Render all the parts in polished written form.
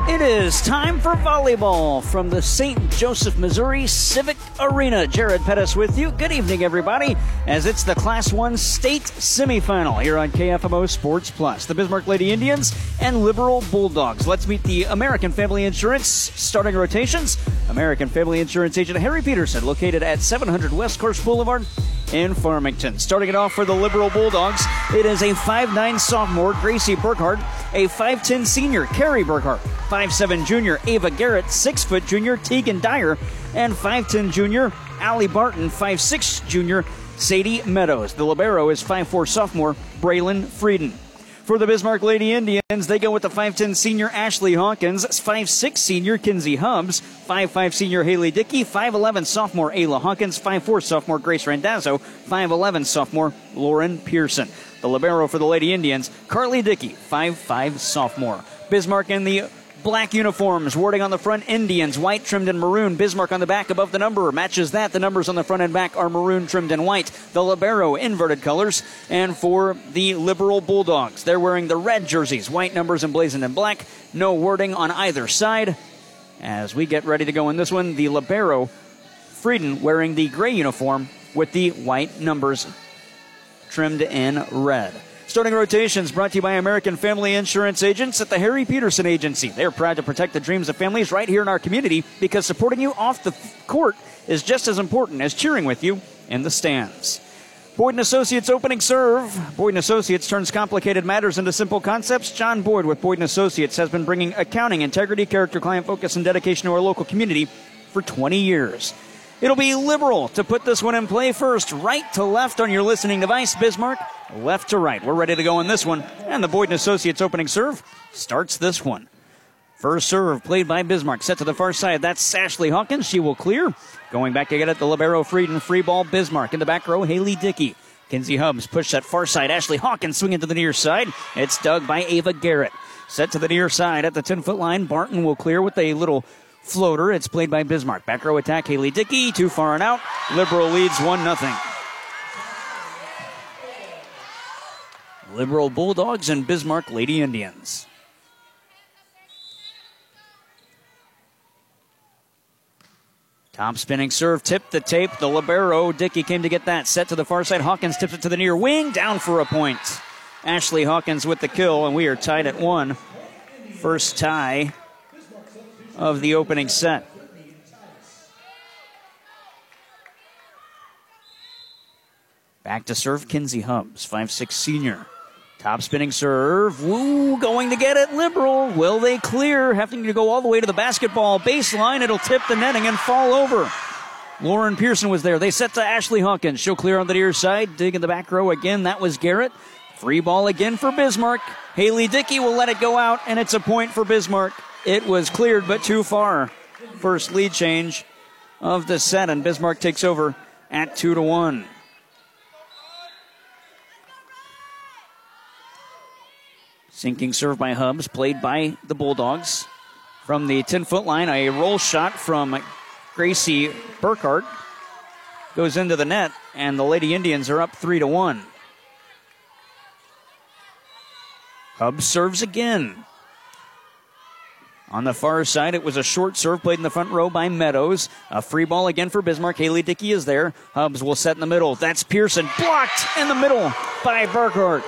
It is time for volleyball from the St. Joseph, Missouri Civic Arena. Jared Pettis with you. Good evening, everybody, as it's the Class 1 state semifinal here on KFMO Sports Plus. The Bismarck Lady Indians and Liberal Bulldogs. Let's meet the American Family Insurance starting rotations. American Family Insurance agent Harry Peterson, located at 700 West Course Boulevard in Farmington. Starting it off for the Liberal Bulldogs, it is a 5'9 sophomore, Gracie Burkhart, a 5'10 senior, Carrie Burkhart, 5'7 junior, Ava Garrett, 6' junior, Tegan Dyer, and 5'10 junior, Allie Barton, 5'6 junior, Sadie Meadows. The libero is 5'4 sophomore, Braylon Frieden. For the Bismarck Lady Indians, they go with the 5'10 senior Ashley Hawkins, 5'6 senior Kinsey Hubbs, 5'5 senior Haley Dickey, 5'11 sophomore Ayla Hawkins, 5'4 sophomore Grace Randazzo, 5'11 sophomore Lauren Pearson. The libero for the Lady Indians, Carly Dickey, 5'5 sophomore. Bismarck in the black uniforms, wording on the front, Indians, white trimmed in maroon. Bismarck on the back above the number matches that. The numbers on the front and back are maroon trimmed in white. The libero, inverted colors. And for the Liberal Bulldogs, they're wearing the red jerseys, white numbers emblazoned in black. No wording on either side. As we get ready to go in this one, the libero, Frieden, wearing the gray uniform with the white numbers trimmed in red. Starting rotations brought to you by American Family Insurance agents at the Harry Peterson Agency. They're proud to protect the dreams of families right here in our community because supporting you off the court is just as important as cheering with you in the stands. Boyd & Associates opening serve. Boyd & Associates turns complicated matters into simple concepts. John Boyd with Boyd & Associates has been bringing accounting, integrity, character, client focus, and dedication to our local community for 20 years. It'll be Liberal to put this one in play first. Right to left on your listening device. Bismarck, left to right. We're ready to go in this one. And the Boyd & Associates opening serve starts this one. First serve played by Bismarck. Set to the far side. That's Ashley Hawkins. She will clear. Going back to get it, the libero Frieden. Free ball, Bismarck. In the back row, Haley Dickey. Kinsey Hubbs push that far side. Ashley Hawkins swinging to the near side. It's dug by Ava Garrett. Set to the near side at the 10-foot line. Barton will clear with a little floater. It's played by Bismarck. Back row attack, Haley Dickey. Too far and out. Liberal leads 1-0. Liberal Bulldogs and Bismarck Lady Indians. Top spinning serve, tipped the tape. The libero, Dickey came to get that. Set to the far side. Hawkins tips it to the near wing. Down for a point. Ashley Hawkins with the kill, and we are tied at 1. First tie of the opening set. Back to serve, Kinsey Hubbs, 5'6 senior. Top spinning serve. Woo, going to get it. Liberal. Will they clear? Having to go all the way to the basketball baseline. It'll tip the netting and fall over. Lauren Pearson was there. They set to Ashley Hawkins. She'll clear on the near side. Dig in the back row again. That was Garrett. Free ball again for Bismarck. Haley Dickey will let it go out, and it's a point for Bismarck. It was cleared, but too far. First lead change of the set, and Bismarck takes over at 2-1. Sinking serve by Hubbs, played by the Bulldogs. From the 10-foot line, a roll shot from Gracie Burkhart goes into the net, and the Lady Indians are up 3-1. Hubbs serves again. On the far side, it was a short serve played in the front row by Meadows. A free ball again for Bismarck. Haley Dickey is there. Hubbs will set in the middle. That's Pearson. Blocked in the middle by Burkhart.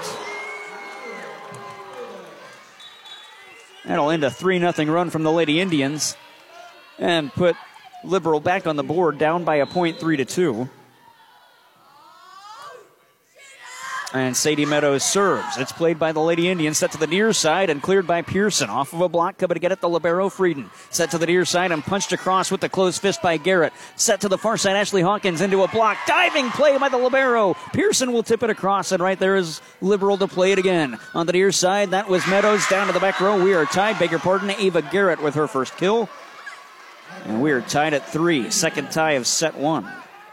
That'll end a 3-0 run from the Lady Indians and put Liberal back on the board, down by a point, 3-2. And Sadie Meadows serves. It's played by the Lady Indians, set to the near side and cleared by Pearson. Off of a block, coming to get it, the libero Frieden. Set to the near side and punched across with the closed fist by Garrett. Set to the far side, Ashley Hawkins into a block. Diving play by the libero. Pearson will tip it across, and right there is Liberal to play it again. On the near side, that was Meadows down to the back row. We are tied. Beg your pardon, Ava Garrett with her first kill. And we are tied at 3. Second tie of set 1.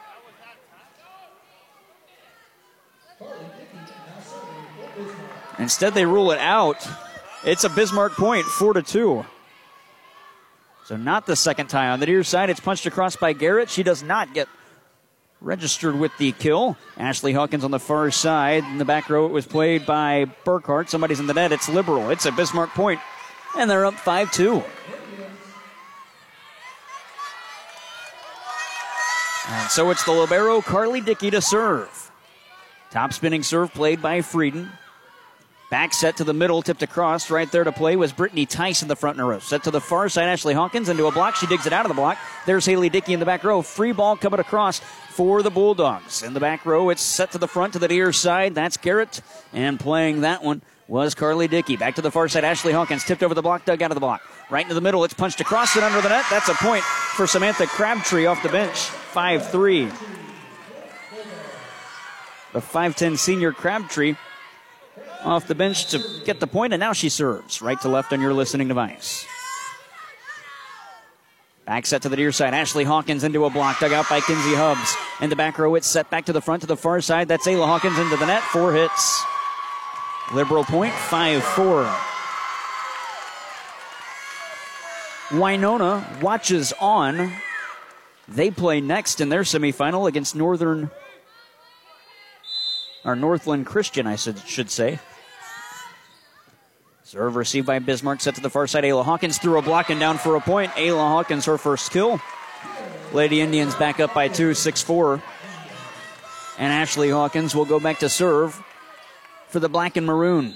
Instead, they rule it out. It's a Bismarck point, 4-2. So not the second tie. On the near side, it's punched across by Garrett. She does not get registered with the kill. Ashley Hawkins on the far side. In the back row, it was played by Burkhart. Somebody's in the net. It's Liberal. It's a Bismarck point. And they're up 5-2. So it's the libero, Carly Dickey, to serve. Top spinning serve played by Frieden. Back set to the middle, tipped across. Right there to play was Brittany Tice in the front row. Set to the far side, Ashley Hawkins into a block. She digs it out of the block. There's Haley Dickey in the back row. Free ball coming across for the Bulldogs. In the back row, it's set to the front to the near side. That's Garrett. And playing that one was Carly Dickey. Back to the far side, Ashley Hawkins tipped over the block, dug out of the block. Right into the middle, it's punched across and under the net. That's a point for Samantha Crabtree off the bench. 5-3. The 5'10 senior Crabtree off the bench to get the point, and now she serves right to left on your listening device. Back set to the near side. Ashley Hawkins into a block, dug out by Kinsey Hubbs. In the back row, it's set back to the front to the far side. That's Ayla Hawkins into the net. 4 hits. Liberal point, 5-4. Winona watches on. They play next in their semifinal against Northland Christian, I should say. Serve received by Bismarck, set to the far side. Ayla Hawkins threw a block and down for a point. Ayla Hawkins, her first kill. Lady Indians back up by 2, 6-4. And Ashley Hawkins will go back to serve for the black and maroon.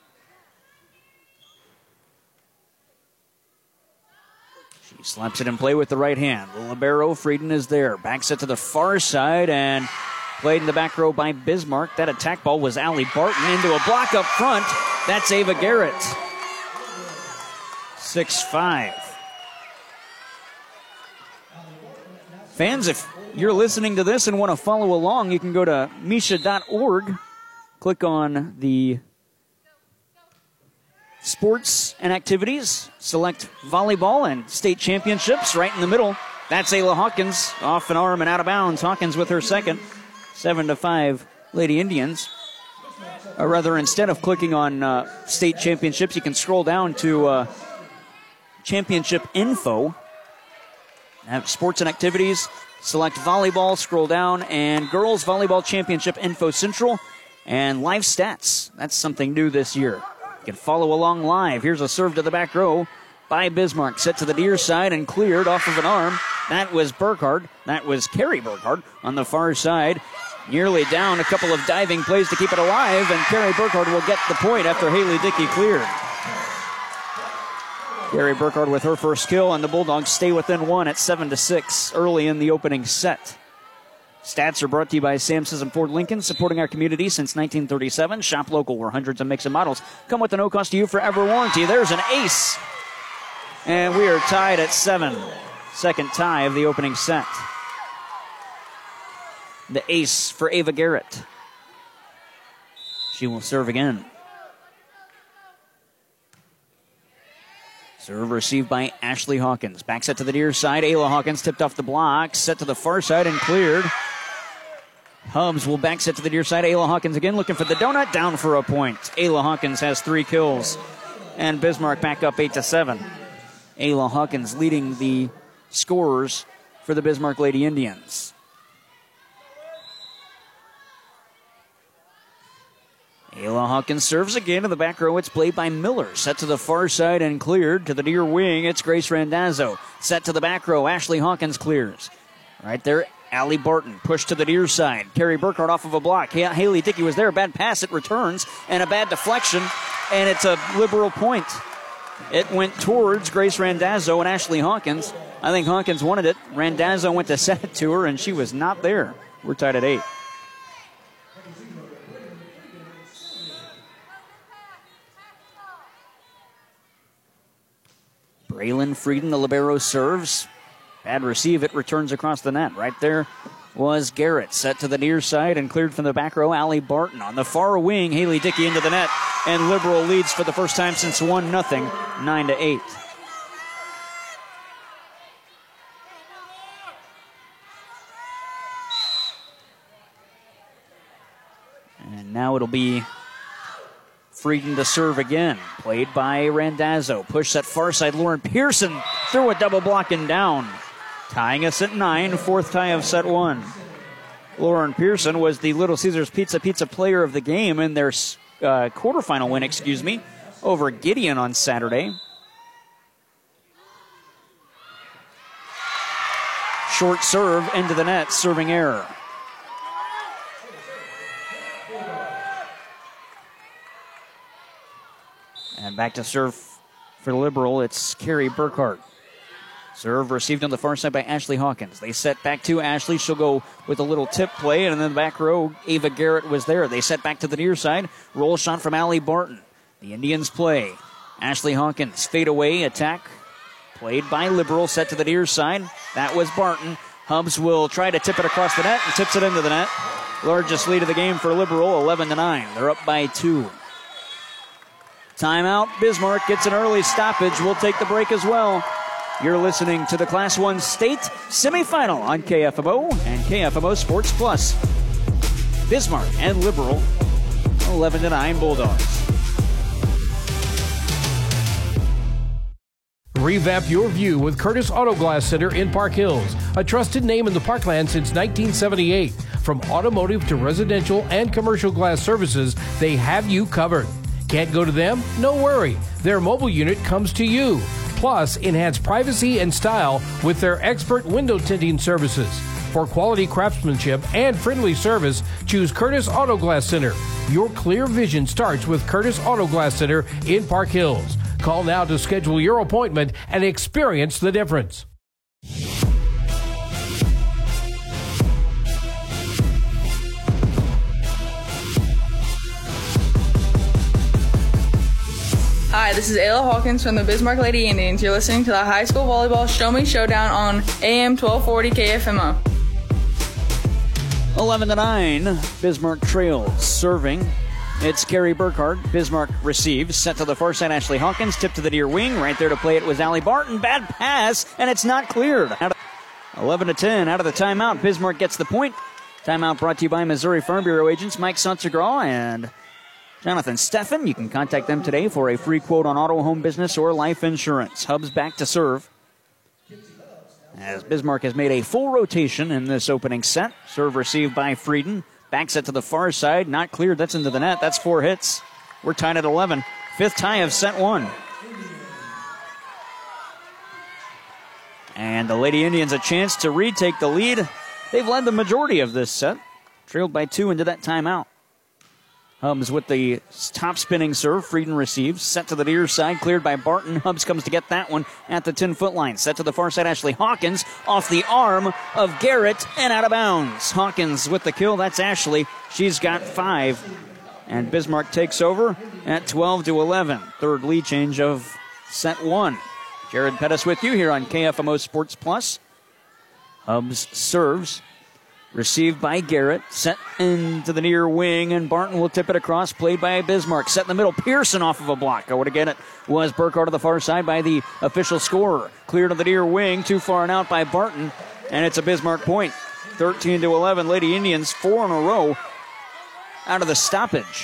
She slaps it in play with the right hand. The libero, Frieden, is there. Back set to the far side and played in the back row by Bismarck. That attack ball was Allie Barton into a block up front. That's Ava Garrett. 6-5. Fans, if you're listening to this and want to follow along, you can go to misha.org, click on the sports and activities, select volleyball and state championships right in the middle. That's Ayla Hawkins, off an arm and out of bounds. Hawkins with her second. 7-5 Lady Indians. Or rather, instead of clicking on state championships, you can scroll down to championship info. Have sports and activities, select volleyball, scroll down, and girls volleyball championship info central, and live stats. That's something new this year. You can follow along live. Here's a serve to the back row by Bismarck. Set to the near side and cleared off of an arm. That was Burkhardt. That was Carrie Burkhardt on the far side. Nearly down, a couple of diving plays to keep it alive, and Carrie Burkhardt will get the point after Haley Dickey cleared. Carrie Burkhardt with her first kill, and the Bulldogs stay within 1 at 7-6 early in the opening set. Stats are brought to you by Sam Sisson Ford Lincoln, supporting our community since 1937. Shop local, where hundreds of makes and models come with a no-cost-to-you forever warranty. There's an ace, and we are tied at 7. Second tie of the opening set. The ace for Ava Garrett. She will serve again. Serve received by Ashley Hawkins. Back set to the near side. Ayla Hawkins tipped off the block. Set to the far side and cleared. Hubbs will back set to the near side. Ayla Hawkins again looking for the donut. Down for a point. Ayla Hawkins has 3 kills. And Bismarck back up 8-7. Ayla Hawkins leading the scorers for the Bismarck Lady Indians. Ayla Hawkins serves again in the back row. It's played by Miller. Set to the far side and cleared. To the near wing, it's Grace Randazzo. Set to the back row. Ashley Hawkins clears. Right there, Allie Barton. Pushed to the near side. Carrie Burkhardt off of a block. Haley Dickey was there. A bad pass. It returns. And a bad deflection. And it's a liberal point. It went towards Grace Randazzo and Ashley Hawkins. I think Hawkins wanted it. Randazzo went to set it to her, and she was not there. We're tied at 8. Braylon Frieden, the libero, serves. Bad receive. It returns across the net. Right there was Garrett. Set to the near side and cleared from the back row. Allie Barton. On the far wing, Haley Dickey into the net. And Liberal leads for the first time since 1-0, 9-8. And now it'll be Frieden to serve again. Played by Randazzo. Push that far side. Lauren Pearson threw a double block and down. Tying us at 9, 4th tie of set 1. Lauren Pearson was the Little Caesars Pizza player of the game in their quarterfinal win, over Gideon on Saturday. short serve into the net, serving error. And back to serve for Liberal, it's Carrie Burkhart. Serve received on the far side by Ashley Hawkins. They set back to Ashley. She'll go with a little tip play, and in the back row, Ava Garrett was there. They set back to the near side. Roll shot from Allie Barton. The Indians play. Ashley Hawkins, fade away, attack. Played by Liberal, set to the near side. That was Barton. Hubs will try to tip it across the net and tips it into the net. Largest lead of the game for Liberal, 11-9. They're up by 2. Timeout. Bismarck gets an early stoppage. We'll take the break as well. You're listening to the Class 1 State Semifinal on KFMO and KFMO Sports Plus. Bismarck and Liberal, 11-9 Bulldogs. Revamp your view with Curtis Auto Glass Center in Park Hills, a trusted name in the Parkland since 1978. From automotive to residential and commercial glass services, they have you covered. Can't go to them? No worry. Their mobile unit comes to you. Plus, enhance privacy and style with their expert window tinting services. For quality craftsmanship and friendly service, choose Curtis Auto Glass Center. Your clear vision starts with Curtis Auto Glass Center in Park Hills. Call now to schedule your appointment and experience the difference. Hi, this is Ayla Hawkins from the Bismarck Lady Indians. You're listening to the High School Volleyball Show Me Showdown on AM 1240 KFMO. 11-9, Bismarck trails. Serving, it's Carrie Burkhart. Bismarck receives, set to the far side, Ashley Hawkins. Tip to the near wing. Right there to play it was Allie Barton. Bad pass, and it's not cleared. 11-10, out of the timeout. Bismarck gets the point. Timeout brought to you by Missouri Farm Bureau agents Mike Sansegraw and Jonathan Steffen. You can contact them today for a free quote on auto, home business, or life insurance. Hubs back to serve, as Bismarck has made a full rotation in this opening set. Serve received by Frieden. Back set to the far side. Not cleared. That's into the net. That's 4 hits. We're tied at 11. Fifth tie of set 1. And the Lady Indians a chance to retake the lead. They've led the majority of this set. Trailed by 2 into that timeout. Hubs with the top spinning serve. Frieden receives. Set to the near side. Cleared by Barton. Hubs comes to get that one at the 10-foot line. Set to the far side. Ashley Hawkins off the arm of Garrett and out of bounds. Hawkins with the kill. That's Ashley. She's got 5. And Bismarck takes over at 12-11. Third lead change of set 1. Jared Pettis with you here on KFMO Sports Plus. Hubs serves. Received by Garrett, set into the near wing, and Barton will tip it across, played by Bismarck. Set in the middle, Pearson off of a block. Over to get it was Burkhart to the far side by the official scorer. Cleared to the near wing, too far and out by Barton, and it's a Bismarck point. 13-11, Lady Indians, 4 in a row out of the stoppage.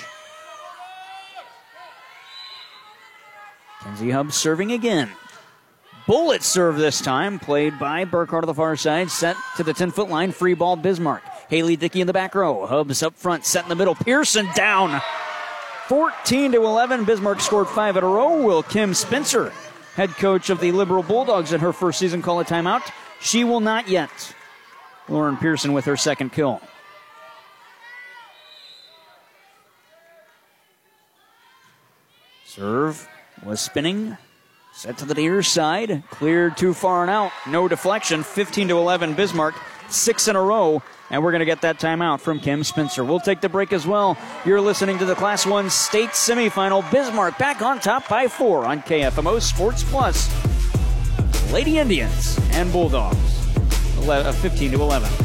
Kenzie Hubs serving again. Bullet serve this time, played by Burkhart to the far side, set to the 10-foot line, free ball Bismarck. Haley Dickey in the back row, Hubs up front, set in the middle, Pearson down. 14-11, Bismarck scored 5 in a row. Will Kim Spencer, head coach of the Liberal Bulldogs in her first season, call a timeout? She will not yet. Lauren Pearson with her second kill. Serve was spinning. Set to the near side. Cleared too far and out. No deflection. 15-11 Bismarck. 6 in a row. And we're going to get that timeout from Kim Spencer. We'll take the break as well. You're listening to the Class 1 State Semifinal. Bismarck back on top by 4 on KFMO Sports Plus. Lady Indians and Bulldogs. 15-11.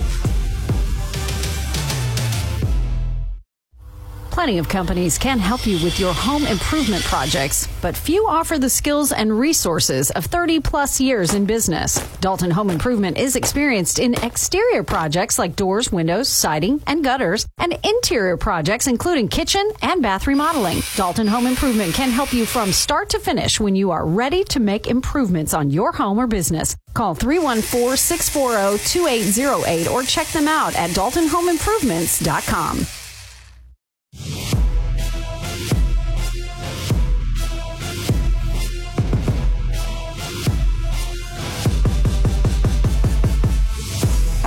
Plenty of companies can help you with your home improvement projects, but few offer the skills and resources of 30-plus years in business. Dalton Home Improvement is experienced in exterior projects like doors, windows, siding, and gutters, and interior projects including kitchen and bath remodeling. Dalton Home Improvement can help you from start to finish when you are ready to make improvements on your home or business. Call 314-640-2808 or check them out at DaltonHomeImprovements.com.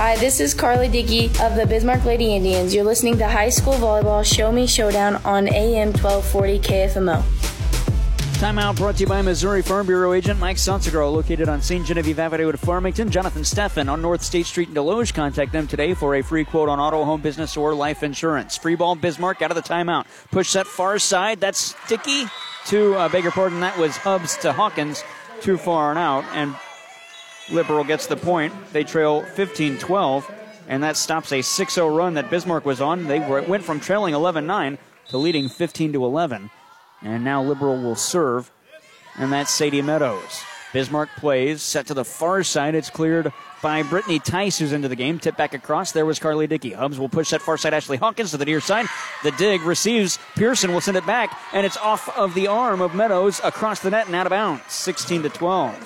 Hi, this is Carly Dickey of the Bismarck Lady Indians. You're listening to High School Volleyball Show Me Showdown on AM 1240 KFMO. Timeout brought to you by Missouri Farm Bureau agent Mike Sansegraw, located on St. Genevieve Avenue at Farmington. Jonathan Steffen on North State Street in Deloge. Contact them today for a free quote on auto, home, business, or life insurance. Free ball, Bismarck out of the timeout. Push set far side. That's Dickey to, beg your pardon, that was Hubbs to Hawkins. Too far and out, and Liberal gets the point. They trail 15-12, and that stops a 6-0 run that Bismarck was on. They went from trailing 11-9 to leading 15-11. And now Liberal will serve, and that's Sadie Meadows. Bismarck plays, set to the far side. It's cleared by Brittany Tice, who's into the game. Tip back across. There was Carly Dickey. Hubbs will push that far side. Ashley Hawkins to the near side. The dig receives. Pearson will send it back, and it's off of the arm of Meadows across the net and out of bounds. 16-12.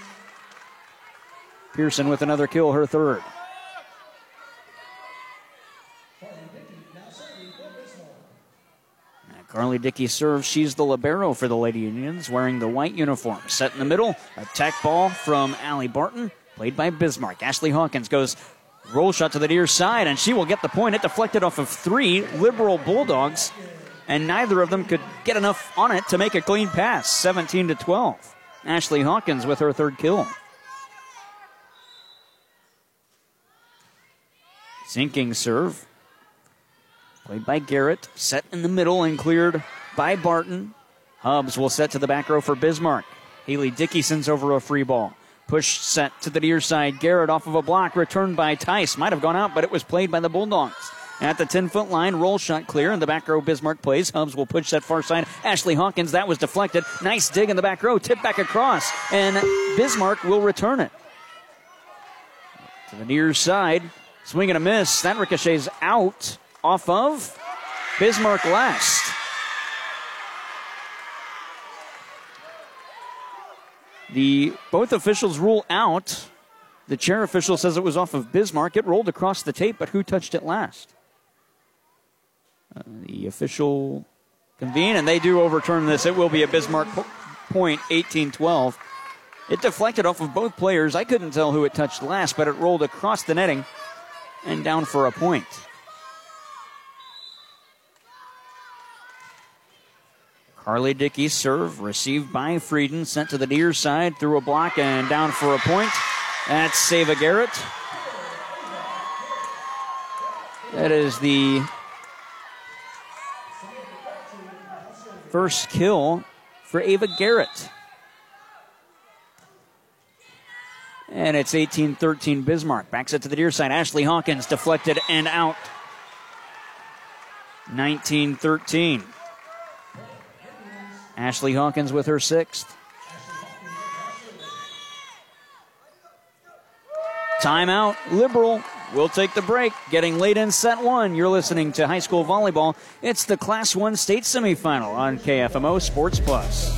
Pearson with another kill, her third. Carly Dickey serves. She's the libero for the Lady Indians, wearing the white uniform. Set in the middle. Attack ball from Allie Barton, played by Bismarck. Ashley Hawkins goes roll shot to the near side, and she will get the point. It deflected off of 3 Liberal Bulldogs, and neither of them could get enough on it to make a clean pass. 17-12. Ashley Hawkins with her third kill. Sinking serve. Played by Garrett. Set in the middle and cleared by Barton. Hubbs will set to the back row for Bismarck. Haley Dickey sends over a free ball. Push set to the near side. Garrett off of a block. Returned by Tice. Might have gone out, but it was played by the Bulldogs. At the 10-foot line, roll shot clear. In the back row, Bismarck plays. Hubbs will push that far side. Ashley Hawkins, that was deflected. Nice dig in the back row. Tip back across. And Bismarck will return it. To the near side. Swing and a miss. That ricochets out off of Bismarck last. Both officials rule out. The chair official says it was off of Bismarck. It rolled across the tape, but who touched it last? The official convene, and they do overturn this. It will be a Bismarck point, 18-12. It deflected off of both players. I couldn't tell who it touched last, but it rolled across the netting and down for a point. Carly Dickey serve, received by Frieden, sent to the near side, through a block and down for a point. That's Sava Garrett. That is the first kill for Ava Garrett. And it's 18-13 Bismarck. Backs it to the near side. Ashley Hawkins deflected and out. 19-13. Ashley Hawkins with her sixth. Timeout. Liberal will take the break. Getting late in set one. You're listening to high school volleyball. It's the Class 1 state semifinal on KFMO Sports Plus.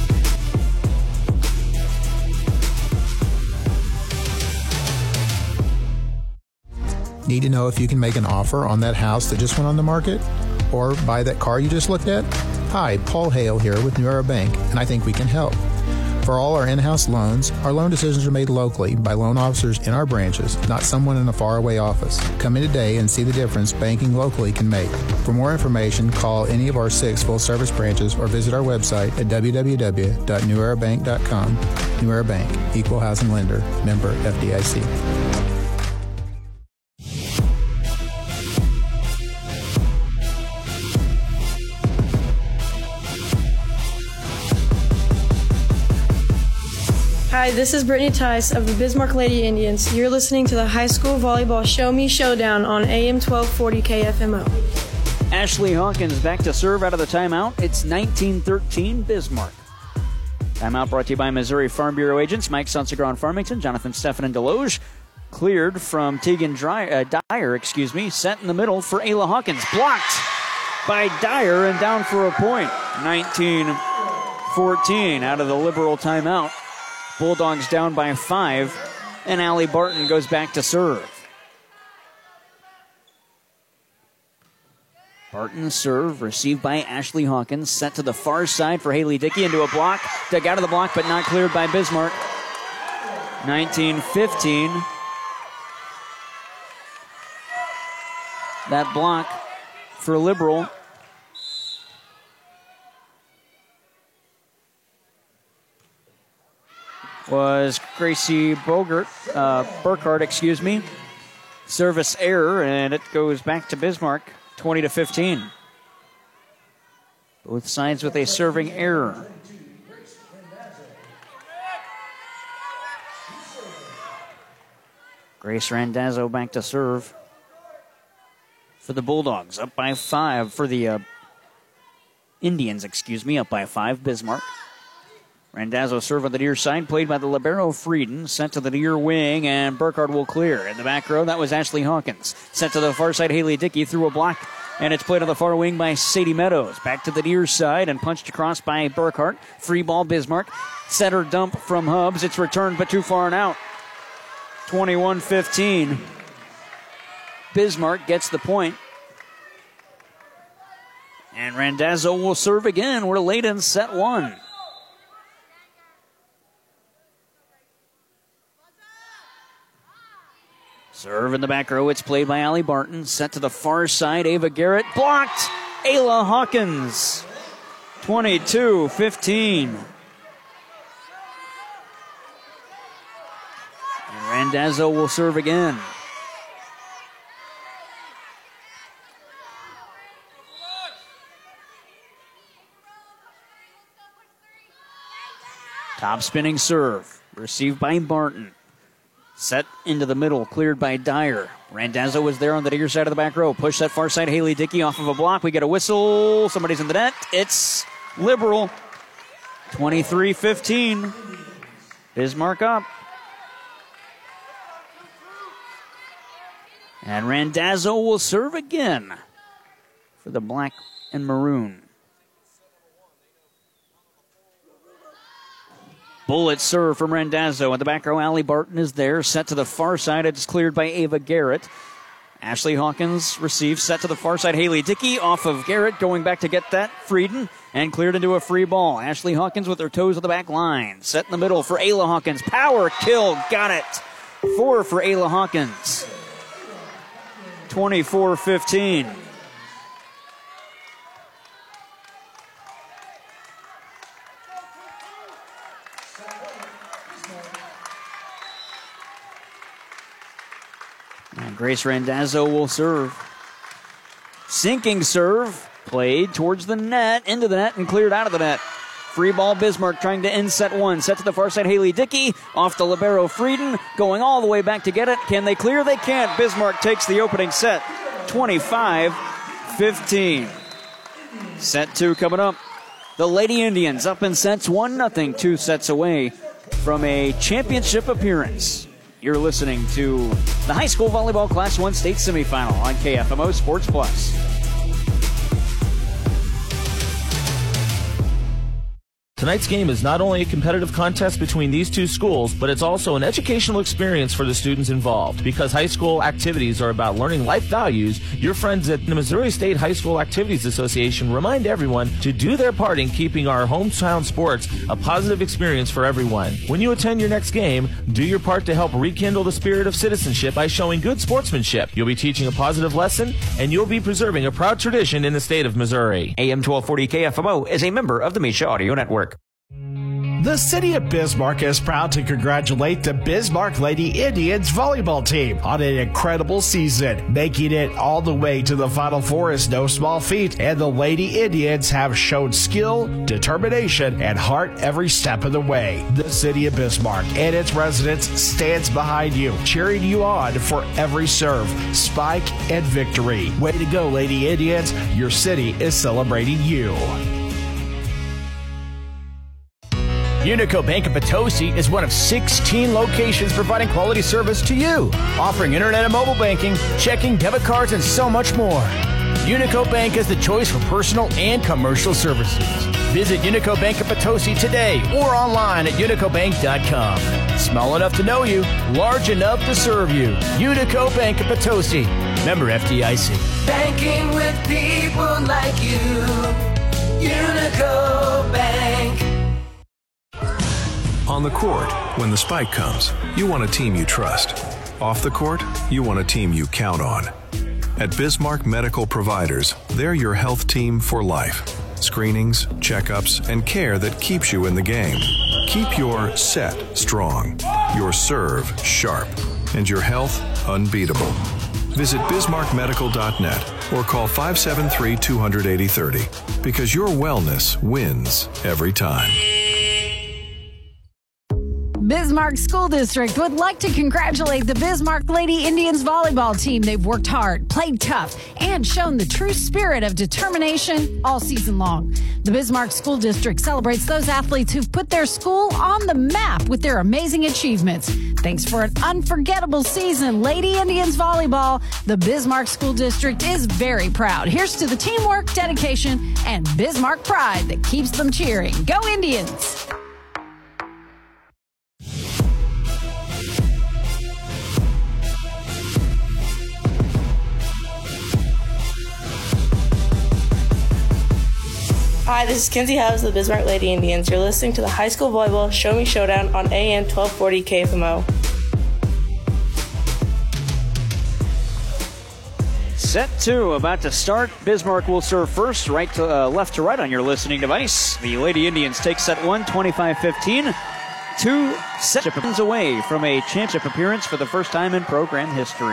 Need to know if you can make an offer on that house that just went on the market? Or buy that car you just looked at? Hi, Paul Hale here with New Era Bank, and I think we can help. For all our in-house loans, our loan decisions are made locally by loan officers in our branches, not someone in a faraway office. Come in today and see the difference banking locally can make. For more information, call any of our 6 full-service branches or visit our website at www.newerabank.com. New Era Bank, Equal Housing Lender, member FDIC. Hi, this is Brittany Tice of the Bismarck Lady Indians. You're listening to the High School Volleyball Show Me Showdown on AM 1240 KFMO. Ashley Hawkins back to serve out of the timeout. It's 19-13 Bismarck. Timeout brought to you by Missouri Farm Bureau agents Mike Sansegraw in Farmington, Jonathan Steffen in Deloge. Cleared from Tegan Dyer, set in the middle for Ayla Hawkins. Blocked by Dyer and down for a point. 19-14 out of the Liberal timeout. Bulldogs down by 5, and Allie Barton goes back to serve. Barton's serve, received by Ashley Hawkins, set to the far side for Haley Dickey into a block. Dug out of the block, but not cleared by Bismarck. 19-15. That block for Liberal was Gracie Burkhardt, Service error, and it goes back to Bismarck, 20-15. Both sides with a serving error. Grace Randazzo back to serve for the Bulldogs. Up by 5 for the Indians, up by 5, Bismarck. Randazzo serve on the near side, played by the libero Frieden, sent to the near wing, and Burkhardt will clear. In the back row, that was Ashley Hawkins. Sent to the far side, Haley Dickey through a block, and it's played on the far wing by Sadie Meadows. Back to the near side and punched across by Burkhardt. Free ball, Bismarck. Center dump from Hubbs. It's returned, but too far and out. 21-15. Bismarck gets the point. And Randazzo will serve again. We're late in set 1. Serve in the back row. It's played by Allie Barton. Set to the far side. Ava Garrett blocked. Ayla Hawkins. 22-15. And Randazzo will serve again. Top spinning serve. Received by Barton. Set into the middle, cleared by Dyer. Randazzo was there on the near side of the back row. Push that far side, Haley Dickey off of a block. We get a whistle. Somebody's in the net. It's Liberal. 23-15. Bismarck up. And Randazzo will serve again for the black and maroon. Bullet serve from Randazzo. In the back row, Allie Barton is there. Set to the far side. It's cleared by Ava Garrett. Ashley Hawkins receives. Set to the far side. Haley Dickey off of Garrett. Going back to get that. Frieden. And cleared into a free ball. Ashley Hawkins with her toes on the back line. Set in the middle for Ayla Hawkins. Power kill. Got it. 4 for Ayla Hawkins. 24-15. And Grace Randazzo will serve. Sinking serve. Played towards the net, into the net, and cleared out of the net. Free ball, Bismarck trying to end set 1. Set to the far side, Haley Dickey. Off the libero, Frieden. Going all the way back to get it. Can they clear? They can't. Bismarck takes the opening set. 25-15. Set 2 coming up. The Lady Indians up in sets 1-0. 2 sets away from a championship appearance. You're listening to the high school volleyball Class 1 state semifinal on KFMO Sports Plus. Tonight's game is not only a competitive contest between these two schools, but it's also an educational experience for the students involved. Because high school activities are about learning life values, your friends at the Missouri State High School Activities Association remind everyone to do their part in keeping our hometown sports a positive experience for everyone. When you attend your next game, do your part to help rekindle the spirit of citizenship by showing good sportsmanship. You'll be teaching a positive lesson, and you'll be preserving a proud tradition in the state of Missouri. AM 1240 KFMO is a member of the Misha Audio Network. The city of Bismarck is proud to congratulate the Bismarck Lady Indians volleyball team on an incredible season. Making it all the way to the Final Four is no small feat, and the Lady Indians have shown skill, determination, and heart every step of the way. The city of Bismarck and its residents stands behind you, cheering you on for every serve, spike, and victory. Way to go, Lady Indians. Your city is celebrating you. Unico Bank of Potosi is one of 16 locations providing quality service to you, offering internet and mobile banking, checking, debit cards, and so much more. Unico Bank is the choice for personal and commercial services. Visit Unico Bank of Potosi today or online at unicobank.com. Small enough to know you, large enough to serve you. Unico Bank of Potosi. Member FDIC. Banking with people like you. Unico Bank. On the court, when the spike comes, you want a team you trust. Off the court, you want a team you count on. At Bismarck Medical Providers, they're your health team for life. Screenings, checkups, and care that keeps you in the game. Keep your set strong, your serve sharp, and your health unbeatable. Visit bismarckmedical.net or call 573-200-8030 because your wellness wins every time. Bismarck School District would like to congratulate the Bismarck Lady Indians volleyball team. They've worked hard, played tough, and shown the true spirit of determination all season long. The Bismarck School District celebrates those athletes who've put their school on the map with their amazing achievements. Thanks for an unforgettable season, Lady Indians volleyball. The Bismarck School District is very proud. Here's to the teamwork, dedication, and Bismarck pride that keeps them cheering. Go Indians! Hi, this is Kinsey Hubbs of the Bismarck Lady Indians. You're listening to the High School Volleyball Show Me Showdown on AM 1240 KFMO. Set 2 about to start. Bismarck will serve first, left to right on your listening device. The Lady Indians take set 1, 25-15. 2 sets away from a championship appearance for the first time in program history.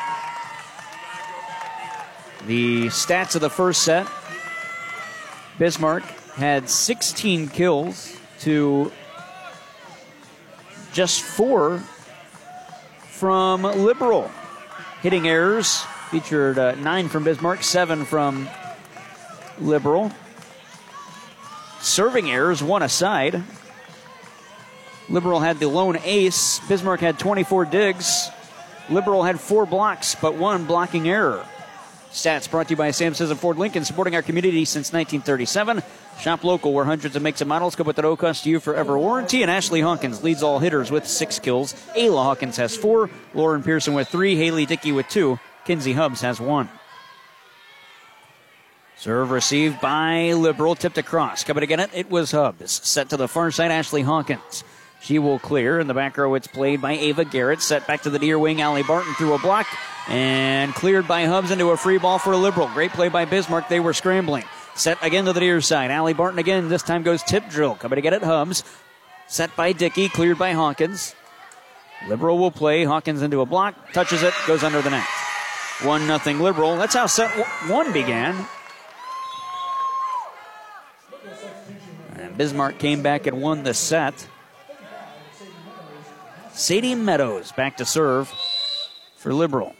The stats of the first set. Bismarck had 16 kills to just 4 from Liberal. Hitting errors featured 9 from Bismarck, 7 from Liberal. Serving errors, 1 aside. Liberal had the lone ace. Bismarck had 24 digs. Liberal had 4 blocks, but 1 blocking error. Stats brought to you by Sam Sisson Ford Lincoln, supporting our community since 1937. Shop local, where hundreds of makes and models come with a no-cost to you forever warranty. And Ashley Hawkins leads all hitters with 6 kills. Ayla Hawkins has 4. Lauren Pearson with 3. Haley Dickey with 2. Kinsey Hubbs has 1. Serve received by Liberal, tipped across. Coming to get it, it was Hubbs. Set to the far side, Ashley Hawkins. She will clear. In the back row, it's played by Ava Garrett. Set back to the near wing, Allie Barton through a block. And cleared by Hubbs into a free ball for Liberal. Great play by Bismarck. They were scrambling. Set again to the near side. Allie Barton again. This time goes tip drill. Coming to get it, Hubbs. Set by Dickey. Cleared by Hawkins. Liberal will play. Hawkins into a block. Touches it. Goes under the net. 1-0 Liberal. That's how set 1 began. And Bismarck came back and won the set. Sadie Meadows back to serve for Liberal.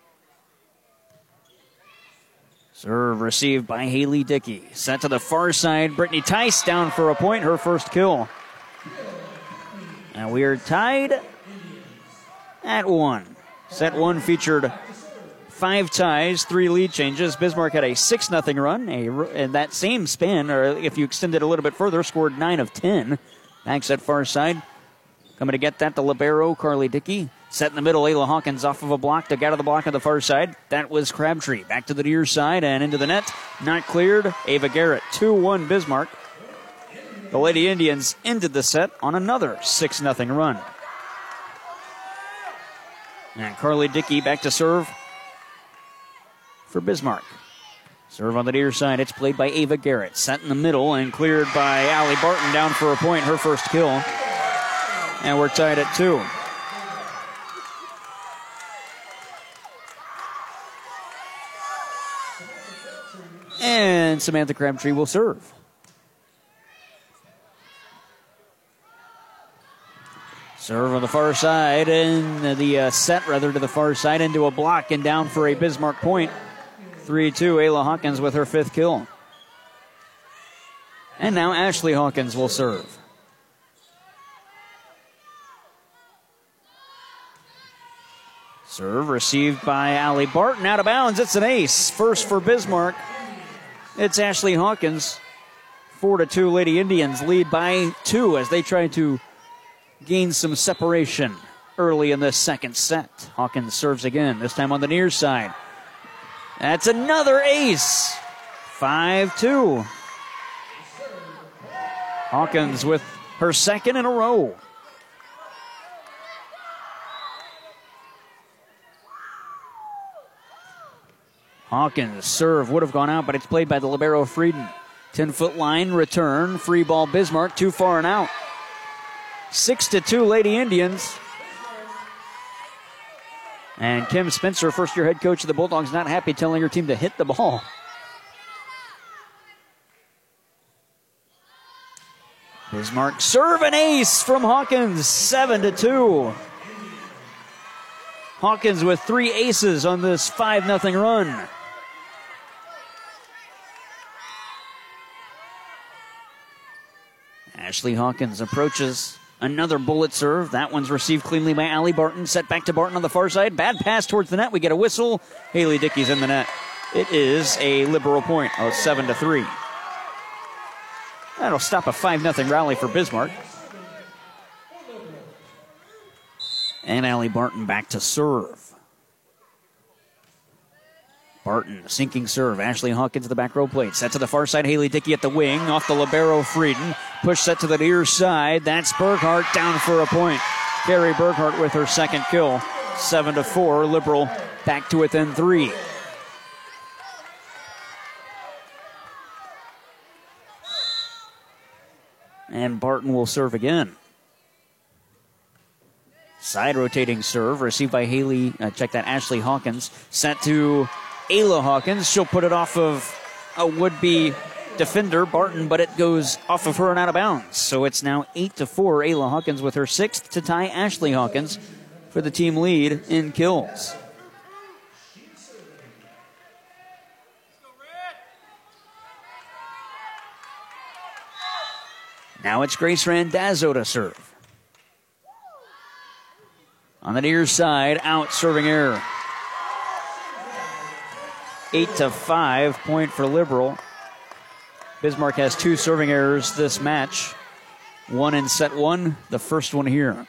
Serve received by Haley Dickey. Set to the far side. Brittany Tice down for a point, her first kill. And we are tied at 1. Set 1 featured 5 ties, 3 lead changes. Bismarck had a 6-0 run. In that same span, or if you extend it a little bit further, scored 9 of 10. Backs that far side. Coming to get that, the libero, Carly Dickey. Set in the middle, Ayla Hawkins off of a block, dug out of the block on the far side. That was Crabtree. Back to the near side and into the net. Not cleared. Ava Garrett, 2-1 Bismarck. The Lady Indians ended the set on another 6-0 run. And Carly Dickey back to serve for Bismarck. Serve on the near side. It's played by Ava Garrett. Set in the middle and cleared by Allie Barton down for a point, her first kill. And we're tied at 2. And Samantha Crabtree will serve. Serve on the far side, and the set to the far side into a block and down for a Bismarck point. 3-2, Ayla Hawkins with her 5th kill. And now Ashley Hawkins will serve. Serve received by Allie Barton, out of bounds. It's an ace. First for Bismarck. It's Ashley Hawkins. 4-2 Lady Indians lead by 2 as they try to gain some separation early in the second set. Hawkins serves again, this time on the near side. That's another ace. 5-2. Hawkins with her 2nd in a row. Hawkins' serve would have gone out, but it's played by the libero Frieden. 10-foot line, return, free ball Bismarck, too far and out. 6-2 Lady Indians. And Kim Spencer, first-year head coach of the Bulldogs, not happy, telling her team to hit the ball. Bismarck serve an ace from Hawkins, 7-2. Hawkins with 3 aces on this 5-0 run. Ashley Hawkins approaches another bullet serve. That one's received cleanly by Allie Barton. Set back to Barton on the far side. Bad pass towards the net. We get a whistle. Haley Dickey's in the net. It is a liberal point of 7-3. That'll stop a 5-0 rally for Bismarck. And Allie Barton back to serve. Barton, sinking serve. Ashley Hawkins the back row plate. Set to the far side. Haley Dickey at the wing. Off the libero Frieden. Push set to the near side. That's Berghardt down for a point. Carrie Berghardt with her second kill. 7-4. Liberal back to within 3. And Barton will serve again. Side rotating serve received by Ashley Hawkins. Sent to Ayla Hawkins. She'll put it off of a would-be defender, Barton, but it goes off of her and out of bounds. So it's now 8-4. Ayla Hawkins with her 6th to tie Ashley Hawkins for the team lead in kills. Now it's Grace Randazzo to serve. On the near side, out, serving error. 8-5, point for Liberal. Bismarck has 2 serving errors this match. One in set 1, the first one here.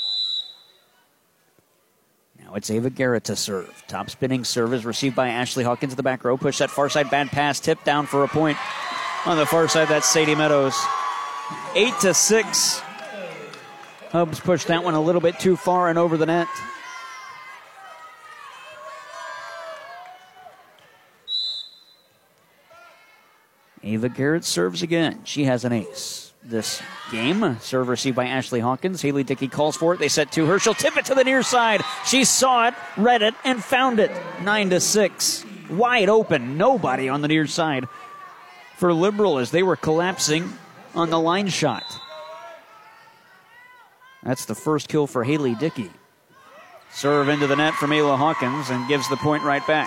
Now it's Ava Garrett to serve. Top spinning serve is received by Ashley Hawkins at the back row. Push that far side, bad pass, tip down for a point. On the far side, that's Sadie Meadows. 8-6. Hubs pushed that one a little bit too far and over the net. Ava Garrett serves again. She has an ace this game. Serve received by Ashley Hawkins. Haley Dickey calls for it. They set to her. She'll tip it to the near side. She saw it, read it, and found it. 9-6. Wide open. Nobody on the near side for Liberal as they were collapsing on the line shot. That's the first kill for Haley Dickey. Serve into the net from Ayla Hawkins and gives the point right back.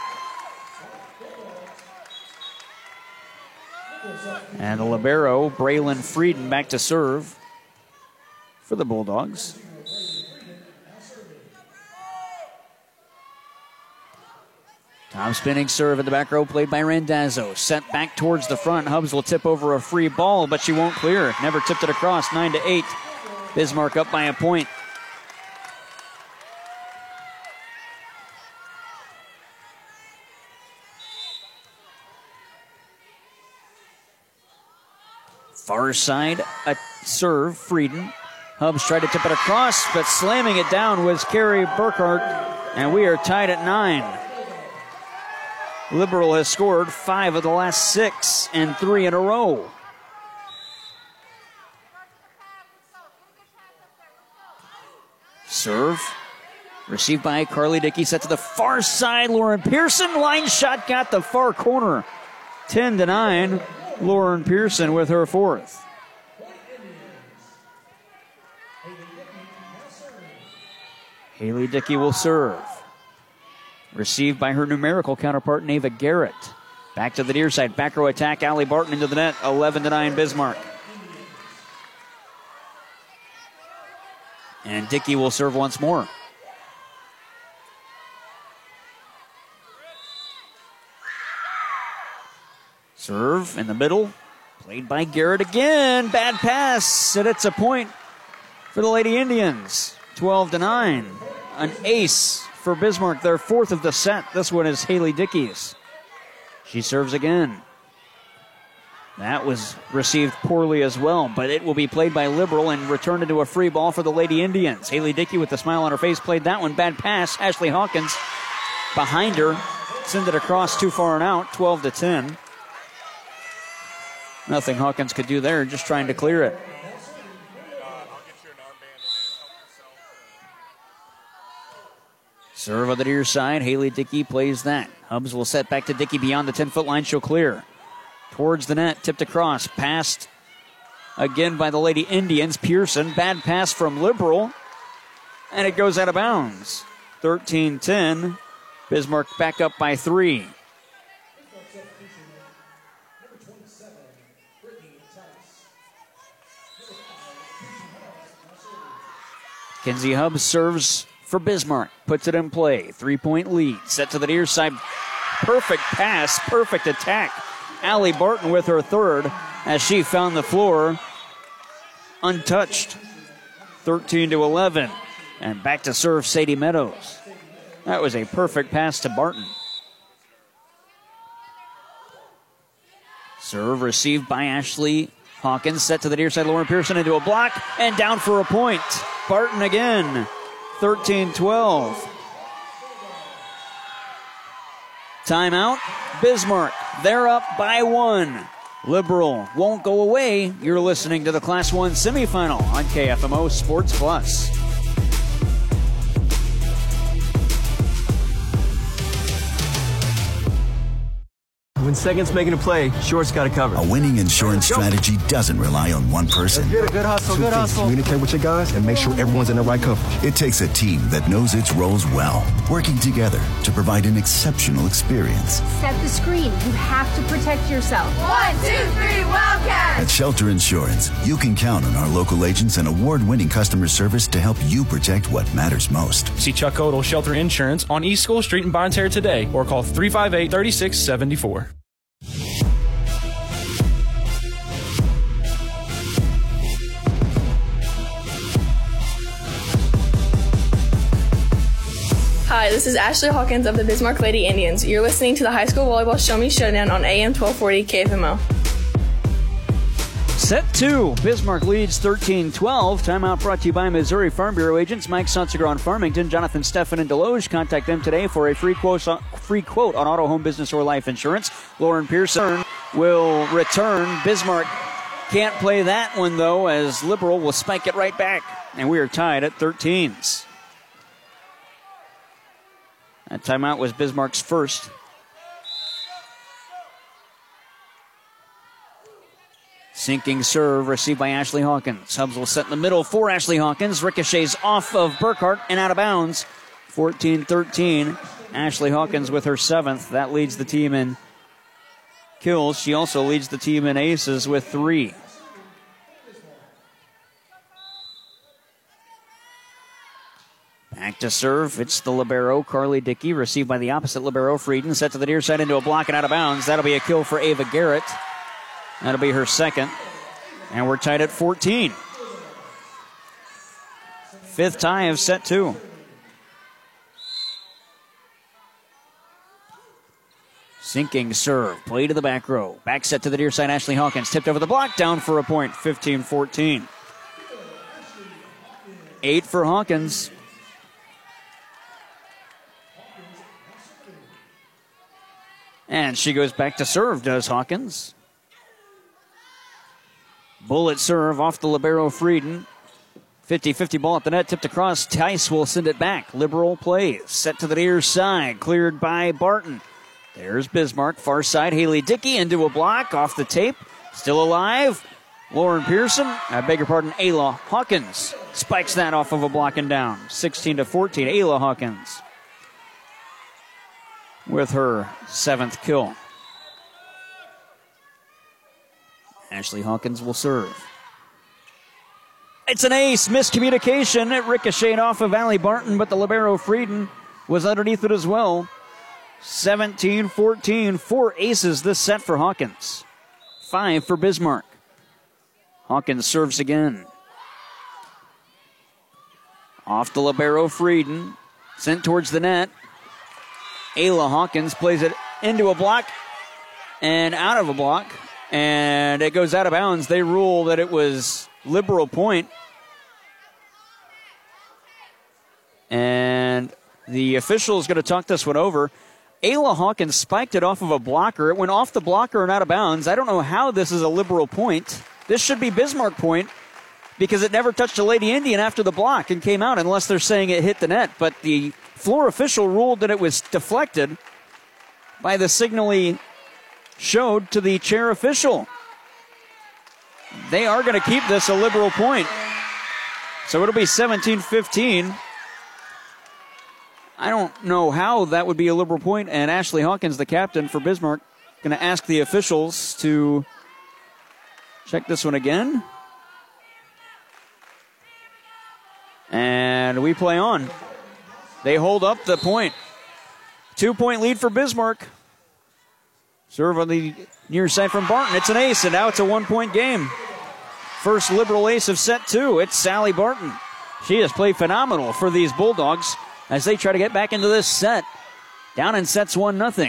And the libero, Braylon Frieden, back to serve for the Bulldogs. Top spinning serve at the back row played by Randazzo. Sent back towards the front. Hubs will tip over a free ball, but she won't clear. Never tipped it across. 9-8. Bismarck up by a point. Far side, a serve, Frieden. Hubs tried to tip it across, but slamming it down was Carrie Burkhart, and we are tied at 9. Liberal has scored 5 of the last 6 and 3 in a row. Serve received by Carly Dickey, set to the far side. Lauren Pearson, line shot, got the far corner. 10-9. Lauren Pearson with her 4th. Haley Dickey will serve. Received by her numerical counterpart, Neva Garrett. Back to the near side. Back row attack. Allie Barton into the net. 11-9 Bismarck. And Dickey will serve once more. Serve in the middle. Played by Garrett again. Bad pass. And it's a point for the Lady Indians. 12-9. An ace for Bismarck, their 4th of the set. This one is Haley Dickey's. She serves again. That was received poorly as well, but it will be played by Liberal and returned into a free ball for the Lady Indians. Haley Dickey with a smile on her face played that one. Bad pass. Ashley Hawkins behind her. Send it across too far and out, 12-10. Nothing Hawkins could do there, just trying to clear it. Serve on the near side. Haley Dickey plays that. Hubbs will set back to Dickey beyond the 10-foot line. She'll clear. Towards the net, tipped across. Passed again by the Lady Indians. Pearson, bad pass from Liberal. And it goes out of bounds. 13-10. Bismarck back up by 3. Kenzie Hubbs serves for Bismarck. Puts it in play. 3-point lead. Set to the near side. Perfect pass. Perfect attack. Allie Barton with her third as she found the floor untouched. 13-11. And back to serve Sadie Meadows. That was a perfect pass to Barton. Serve received by Ashley Hawkins. Set to the near side. Lauren Pearson into a block and down for a point. Barton again. 13-12. Timeout. Bismarck. They're up by 1. Liberal won't go away. You're listening to the Class 1 semifinal on KFMO Sports Plus. When second's making a play, short's got to cover. A winning insurance strategy doesn't rely on one person. Good hustle, good hustle. Communicate with your guys and make sure everyone's in the right coverage. It takes a team that knows its roles well, working together to provide an exceptional experience. Set the screen. You have to protect yourself. 1, 2, 3, Wildcats! At Shelter Insurance, you can count on our local agents and award-winning customer service to help you protect what matters most. See Chuck Odell Shelter Insurance on East School Street in Bonne Terre today or call 358-3674. Hi, this is Ashley Hawkins of the Bismarck Lady Indians. You're listening to the High School Volleyball Show Me Showdown on AM 1240 KFMO. Set 2. Bismarck leads 13-12. Timeout brought to you by Missouri Farm Bureau agents Mike Sonsiger on Farmington, Jonathan Steffen in Deloge. Contact them today for a free quote on auto, home, business, or life insurance. Lauren Pearson will return. Bismarck can't play that one, though, as Liberal will spike it right back. And we are tied at 13s. That timeout was Bismarck's first. Sinking serve received by Ashley Hawkins. Hubbs will set in the middle for Ashley Hawkins. Ricochets off of Burkhart and out of bounds. 14-13. Ashley Hawkins with her 7th. That leads the team in kills. She also leads the team in aces with 3. Back to serve. It's the libero, Carly Dickey, received by the opposite libero, Frieden. Set to the near side into a block and out of bounds. That'll be a kill for Ava Garrett. That'll be her 2nd. And we're tied at 14. 5th tie of set 2. Sinking serve. Play to the back row. Back set to the near side, Ashley Hawkins. Tipped over the block, down for a point. 15-14. 8 for Hawkins. And she goes back to serve, does Hawkins. Bullet serve off the libero, Frieden. 50-50 ball at the net, tipped across. Tice will send it back. Liberal plays. Set to the near side, cleared by Barton. There's Bismarck, far side. Haley Dickey into a block, off the tape. Still alive. Lauren Pearson, I beg your pardon, Ayla Hawkins. Spikes that off of a block and down. 16-14, Ayla Hawkins with her 7th kill. Ashley Hawkins will serve. It's an ace. Miscommunication. It ricocheted off of Allie Barton, but the libero Frieden was underneath it as well. 17-14. 4 aces this set for Hawkins. 5 for Bismarck. Hawkins serves again. Off the libero Frieden. Sent towards the net. Ayla Hawkins plays it into a block and out of a block. And it goes out of bounds. They rule that it was liberal point. And The official is going to talk this one over. Ayla Hawkins spiked it off of a blocker. It went off the blocker and out of bounds. I don't know how this is a Liberal point. This should be Bismarck point because it never touched a Lady Indian after the block and came out, unless they're saying it hit the net. But the floor official ruled that it was deflected by the signal he showed to the chair official. They are going to keep this a Liberal point. So it'll be 17-15. I don't know how that would be a Liberal point, and Ashley Hawkins, the captain for Bismarck, going to ask the officials to check this one again. And we play on. They hold up the point. 2-point lead for Bismarck. Serve on the near side from Barton. It's an ace, and now it's a 1-point game. First Liberal ace of set 2. It's Sally Barton. She has played phenomenal for these Bulldogs as they try to get back into this set. Down in sets 1-0.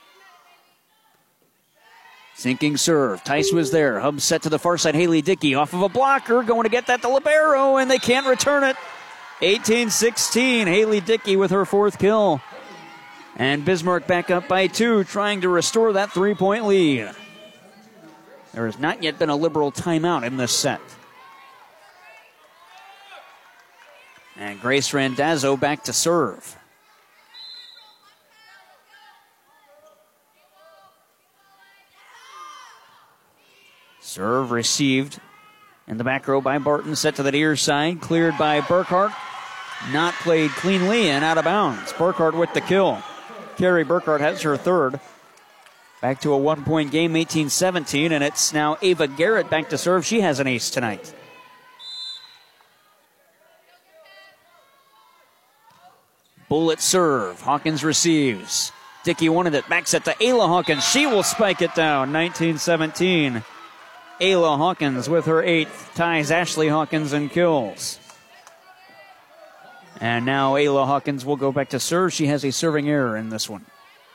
Sinking serve. Tice was there. Hub set to the far side. Haley Dickey off of a blocker. Going to get that to libero, and they can't return it. 18-16. Haley Dickey with her 4th kill. And Bismarck back up by 2, trying to restore that 3-point lead. There has not yet been a Liberal timeout in this set. And Grace Randazzo back to serve. Serve received in the back row by Barton. Set to the near side. Cleared by Burkhart. Not played cleanly and out of bounds. Burkhart with the kill. Carrie Burkhart has her 3rd. Back to a 1-point game, 18-17. And it's now Ava Garrett back to serve. She has an ace tonight. Bullet serve. Hawkins receives. Dickey wanted it. Back set to Ayla Hawkins. She will spike it down. 19-17. Ayla Hawkins with her 8th ties Ashley Hawkins in kills. And now Ayla Hawkins will go back to serve. She has a serving error in this one.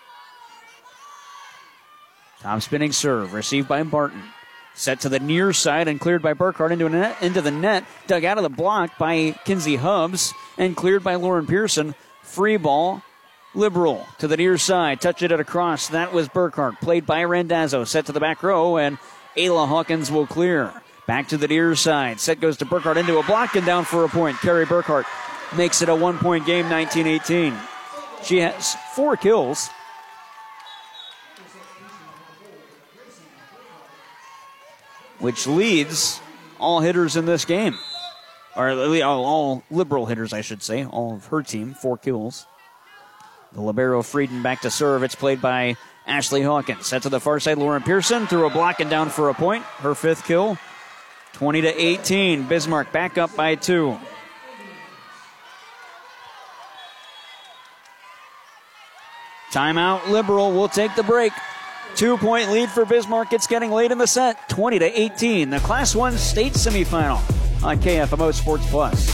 Top spinning serve. Received by Barton. Set to the near side and cleared by Burkhart into the net. Dug out of the block by Kinsey Hubbs and cleared by Lauren Pearson. Free ball. Liberal to the near side. Touch it at a cross. That was Burkhart. Played by Randazzo. Set to the back row, and Ayla Hawkins will clear. Back to the near side. Set goes to Burkhart into a block and down for a point. Carrie Burkhart makes it a 1-point game, 19-18. She has 4 kills. Which leads all hitters in this game. Or all Liberal hitters, I should say. All of her team, 4 kills. The libero Frieden back to serve. It's played by Ashley Hawkins. Set to the far side, Lauren Pearson. Through a block and down for a point. Her 5th kill. 20-18. Bismarck back up by 2. Timeout. Liberal will take the break. 2-point lead for Bismarck. It's getting late in the set. 20-18. The Class 1 state semifinal on KFMO Sports Plus.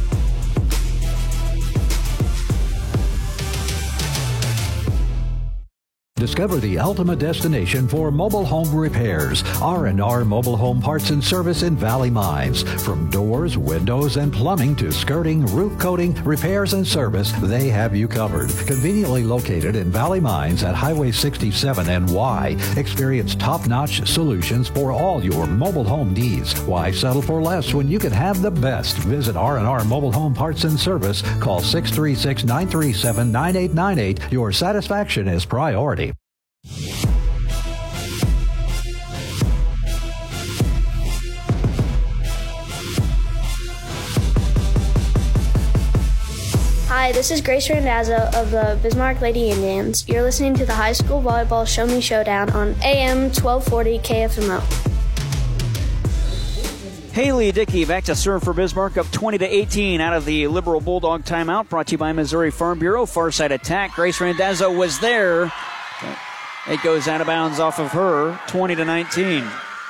Discover the ultimate destination for mobile home repairs. R&R Mobile Home Parts and Service in Valley Mines. From doors, windows, and plumbing to skirting, roof coating, repairs, and service, they have you covered. Conveniently located in Valley Mines at Highway 67 and Y. Experience top-notch solutions for all your mobile home needs. Why settle for less when you can have the best? Visit R&R Mobile Home Parts and Service. Call 636-937-9898. Your satisfaction is priority. Hi, this is Grace Randazzo of the Bismarck Lady Indians. You're listening to the High School Volleyball Show Me Showdown on AM 1240 KFMO. Haley Dickey back to serve for Bismarck, up 20-18 out of the Liberal Bulldog timeout, brought to you by Missouri Farm Bureau. Far side attack. Grace Randazzo was there. It goes out of bounds off of her, 20-19.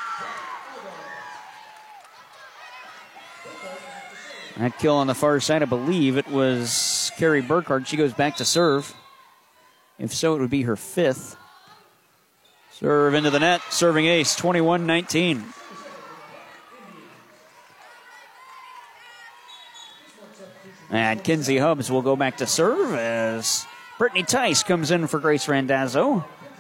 That kill on the far side, I believe it was Carrie Burkhart. She goes back to serve. If so, it would be her 5th. Serve into the net, serving ace, 21-19. And Kinsey Hubbs will go back to serve as Brittany Tice comes in for Grace Randazzo.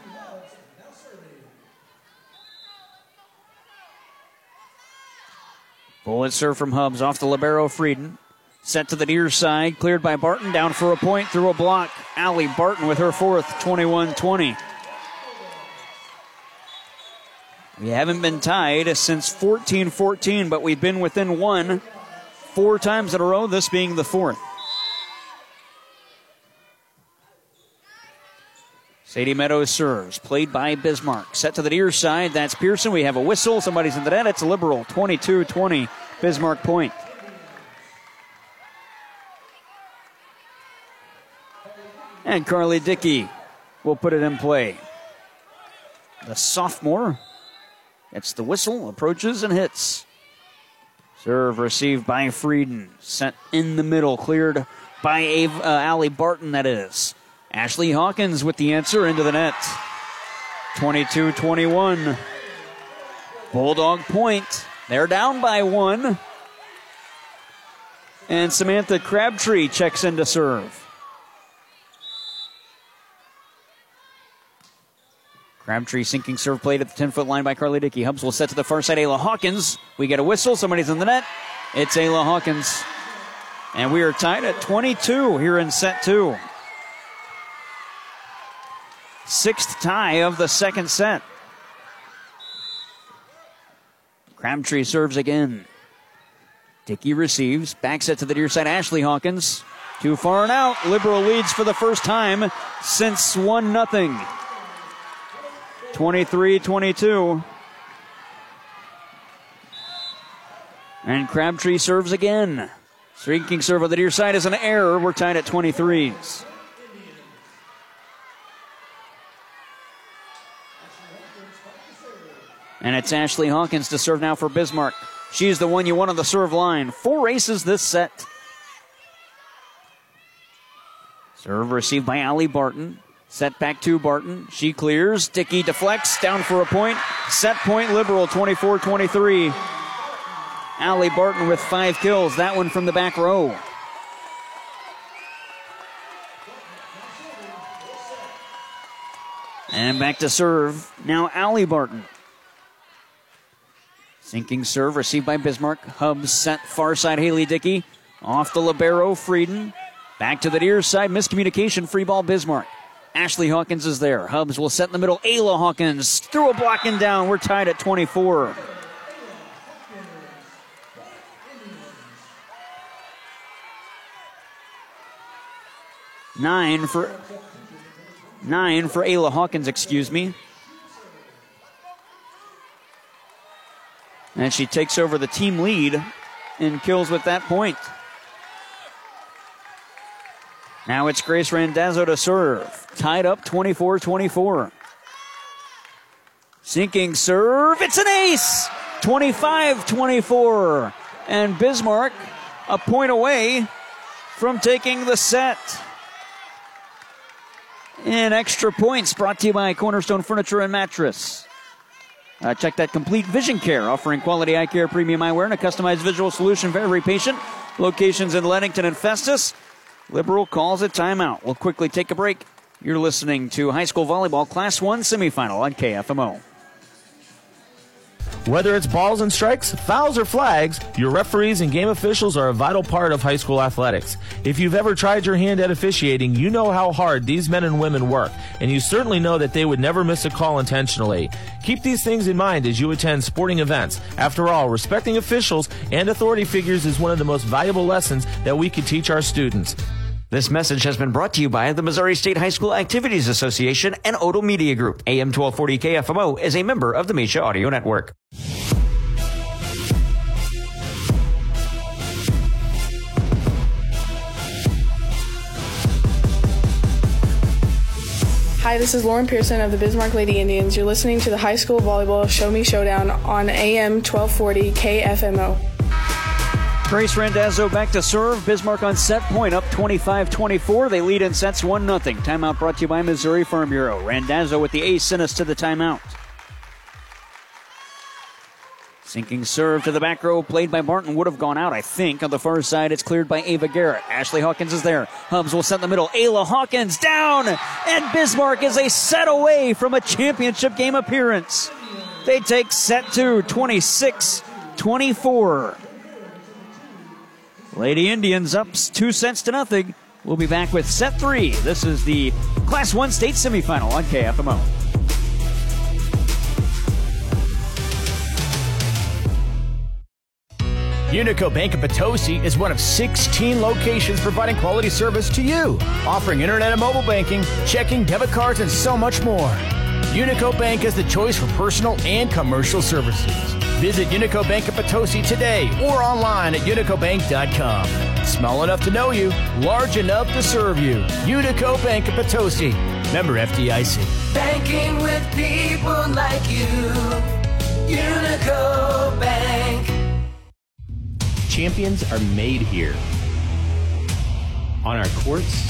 Bullet serve from Hubbs off the libero Frieden. Set to the near side, cleared by Barton, down for a point, through a block. Allie Barton with her fourth, 21-20. We haven't been tied since 14-14, but we've been within one 4 times in a row, this being the fourth. Sadie Meadows serves, played by Bismarck. Set to the near side, that's Pearson. We have a whistle, somebody's in the net, it's a liberal, 22-20, Bismarck point. And Carly Dickey will put it in play. The sophomore gets the whistle, approaches and hits. Serve received by Frieden. Sent in the middle, cleared by Allie Barton, that is. Ashley Hawkins with the answer into the net. 22-21. Bulldog point. They're down by 1. And Samantha Crabtree checks in to serve. Crabtree sinking serve played at the 10-foot line by Carly Dickey. Hubbs will set to the far side. Ayla Hawkins. We get a whistle. Somebody's in the net. It's Ayla Hawkins. And we are tied at 22 here in set 2. 6th tie of the second set. Crabtree serves again. Dickey receives. Back set to the near side. Ashley Hawkins. Too far and out. Liberal leads for the first time since 1-0. 23-22. And Crabtree serves again. Streaking serve on the near side is an error. We're tied at 23s. And it's Ashley Hawkins to serve now for Bismarck. She's the one you want on the serve line. 4 aces this set. Serve received by Allie Barton. Set back to Barton. She clears. Dickey deflects. Down for a point. Set point Liberal, 24-23. Allie Barton with 5 kills. That one from the back row. And back to serve. Now Allie Barton. Sinking serve received by Bismarck. Hubbs set far side Haley Dickey. Off the libero Frieden. Back to the near side. Miscommunication. Free ball Bismarck. Ashley Hawkins is there. Hubbs will set in the middle. Ayla Hawkins through a block and down. We're tied at 24. Nine for Ayla Hawkins, excuse me. And she takes over the team lead in kills with that point. Now it's Grace Randazzo to serve. Tied up 24-24. Sinking serve. It's an ace. 25-24. And Bismarck a point away from taking the set. And extra points brought to you by Cornerstone Furniture and Mattress. Check that Complete Vision Care, offering quality eye care, premium eyewear, and a customized visual solution for every patient. Locations in Leadington and Festus. Liberal calls a timeout. We'll quickly take a break. You're listening to High School Volleyball Class 1 semifinal on KFMO. Whether it's balls and strikes, fouls, or flags, your referees and game officials are a vital part of high school athletics. If you've ever tried your hand at officiating, you know how hard these men and women work, and you certainly know that they would never miss a call intentionally. Keep these things in mind as you attend sporting events. After all, respecting officials and authority figures is one of the most valuable lessons that we could teach our students. This message has been brought to you by the Missouri State High School Activities Association and Odell Media Group. AM 1240 KFMO is a member of the Misha Audio Network. Hi, this is Lauren Pearson of the Bismarck Lady Indians. You're listening to the High School Volleyball Show Me Showdown on AM 1240 KFMO. Grace Randazzo back to serve. Bismarck on set point, up 25-24. They lead in sets 1-0. Timeout brought to you by Missouri Farm Bureau. Randazzo with the ace sent us to the timeout. Sinking serve to the back row, played by Martin, would have gone out, I think. On the far side, it's cleared by Ava Garrett. Ashley Hawkins is there. Hubbs will set in the middle. Ayla Hawkins down, and Bismarck is a set away from a championship game appearance. They take set 2, 26-24. Lady Indians up 2-0. We'll be back with set 3. This is the Class 1 state semifinal on KFMO. Unico Bank of Potosi is one of 16 locations providing quality service to you, offering internet and mobile banking, checking, debit cards, and so much more. Unico Bank is the choice for personal and commercial services. Visit Unico Bank of Potosi today or online at unicobank.com. Small enough to know you, large enough to serve you. Unico Bank of Potosi. Member FDIC. Banking with people like you. Unico Bank. Champions are made here. On our courts,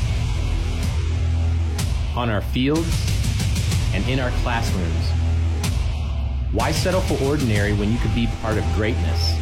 on our fields, and in our classrooms. Why settle for ordinary when you could be part of greatness?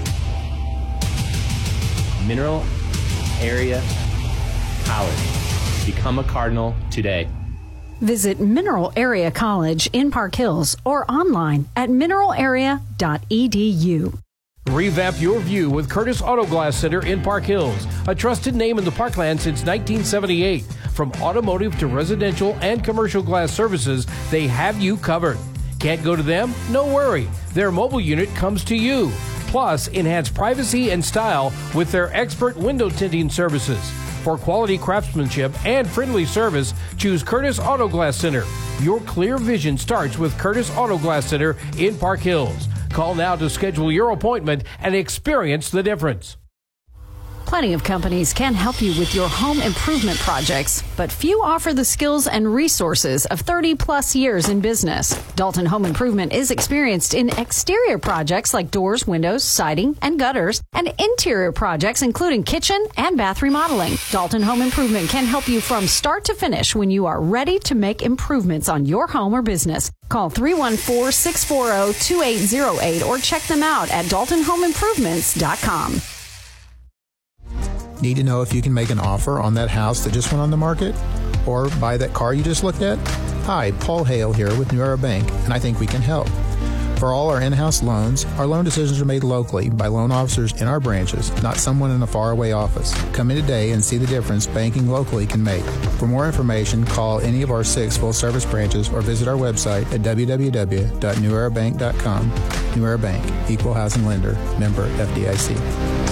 Mineral Area College. Become a Cardinal today. Visit Mineral Area College in Park Hills or online at mineralarea.edu. Revamp your view with Curtis Auto Glass Center in Park Hills, a trusted name in the Parkland since 1978. From automotive to residential and commercial glass services, they have you covered. Can't go to them? No worry. Their mobile unit comes to you. Plus, enhance privacy and style with their expert window tinting services. For quality craftsmanship and friendly service, choose Curtis Auto Glass Center. Your clear vision starts with Curtis Auto Glass Center in Park Hills. Call now to schedule your appointment and experience the difference. Plenty of companies can help you with your home improvement projects, but few offer the skills and resources of 30-plus years in business. Dalton Home Improvement is experienced in exterior projects like doors, windows, siding, and gutters, and interior projects including kitchen and bath remodeling. Dalton Home Improvement can help you from start to finish when you are ready to make improvements on your home or business. Call 314-640-2808 or check them out at DaltonHomeImprovements.com. Need to know if you can make an offer on that house that just went on the market? Or buy that car you just looked at? Hi, Paul Hale here with New Era Bank, and I think we can help. For all our in-house loans, our loan decisions are made locally by loan officers in our branches, not someone in a faraway office. Come in today and see the difference banking locally can make. For more information, call any of our 6 full-service branches or visit our website at www.newerabank.com. New Era Bank, Equal Housing Lender, member FDIC.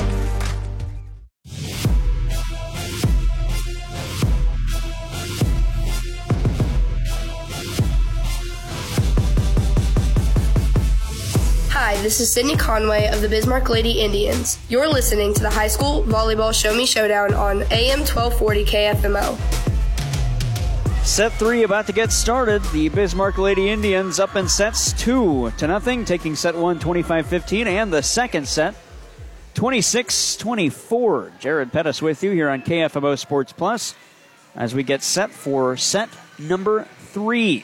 Hi, this is Sydney Conway of the Bismarck Lady Indians. You're listening to the High School Volleyball Show Me Showdown on AM 1240 KFMO. Set 3 about to get started. The Bismarck Lady Indians up in sets 2-0, taking set 1 25-15, and the second set 26-24. Jared Pettis with you here on KFMO Sports Plus as we get set for set number 3.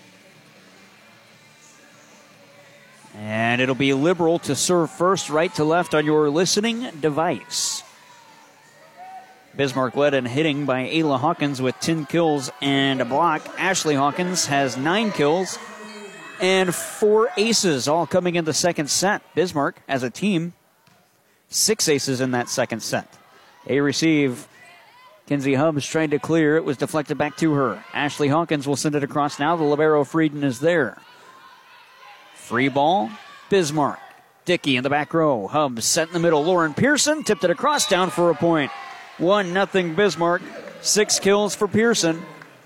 And it'll be Liberal to serve first, right to left on your listening device. Bismarck led in hitting by Ayla Hawkins with 10 kills and a block. Ashley Hawkins has 9 kills and 4 aces, all coming in the second set. Bismarck, as a team, 6 aces in that second set. A receive. Kinsey Hubbs tried to clear. It was deflected back to her. Ashley Hawkins will send it across now. The libero Frieden is there. Free ball, Bismarck. Dickey in the back row. Hubbs set in the middle. Lauren Pearson tipped it across, down for a point. 1-0 Bismarck. 6 kills for Pearson.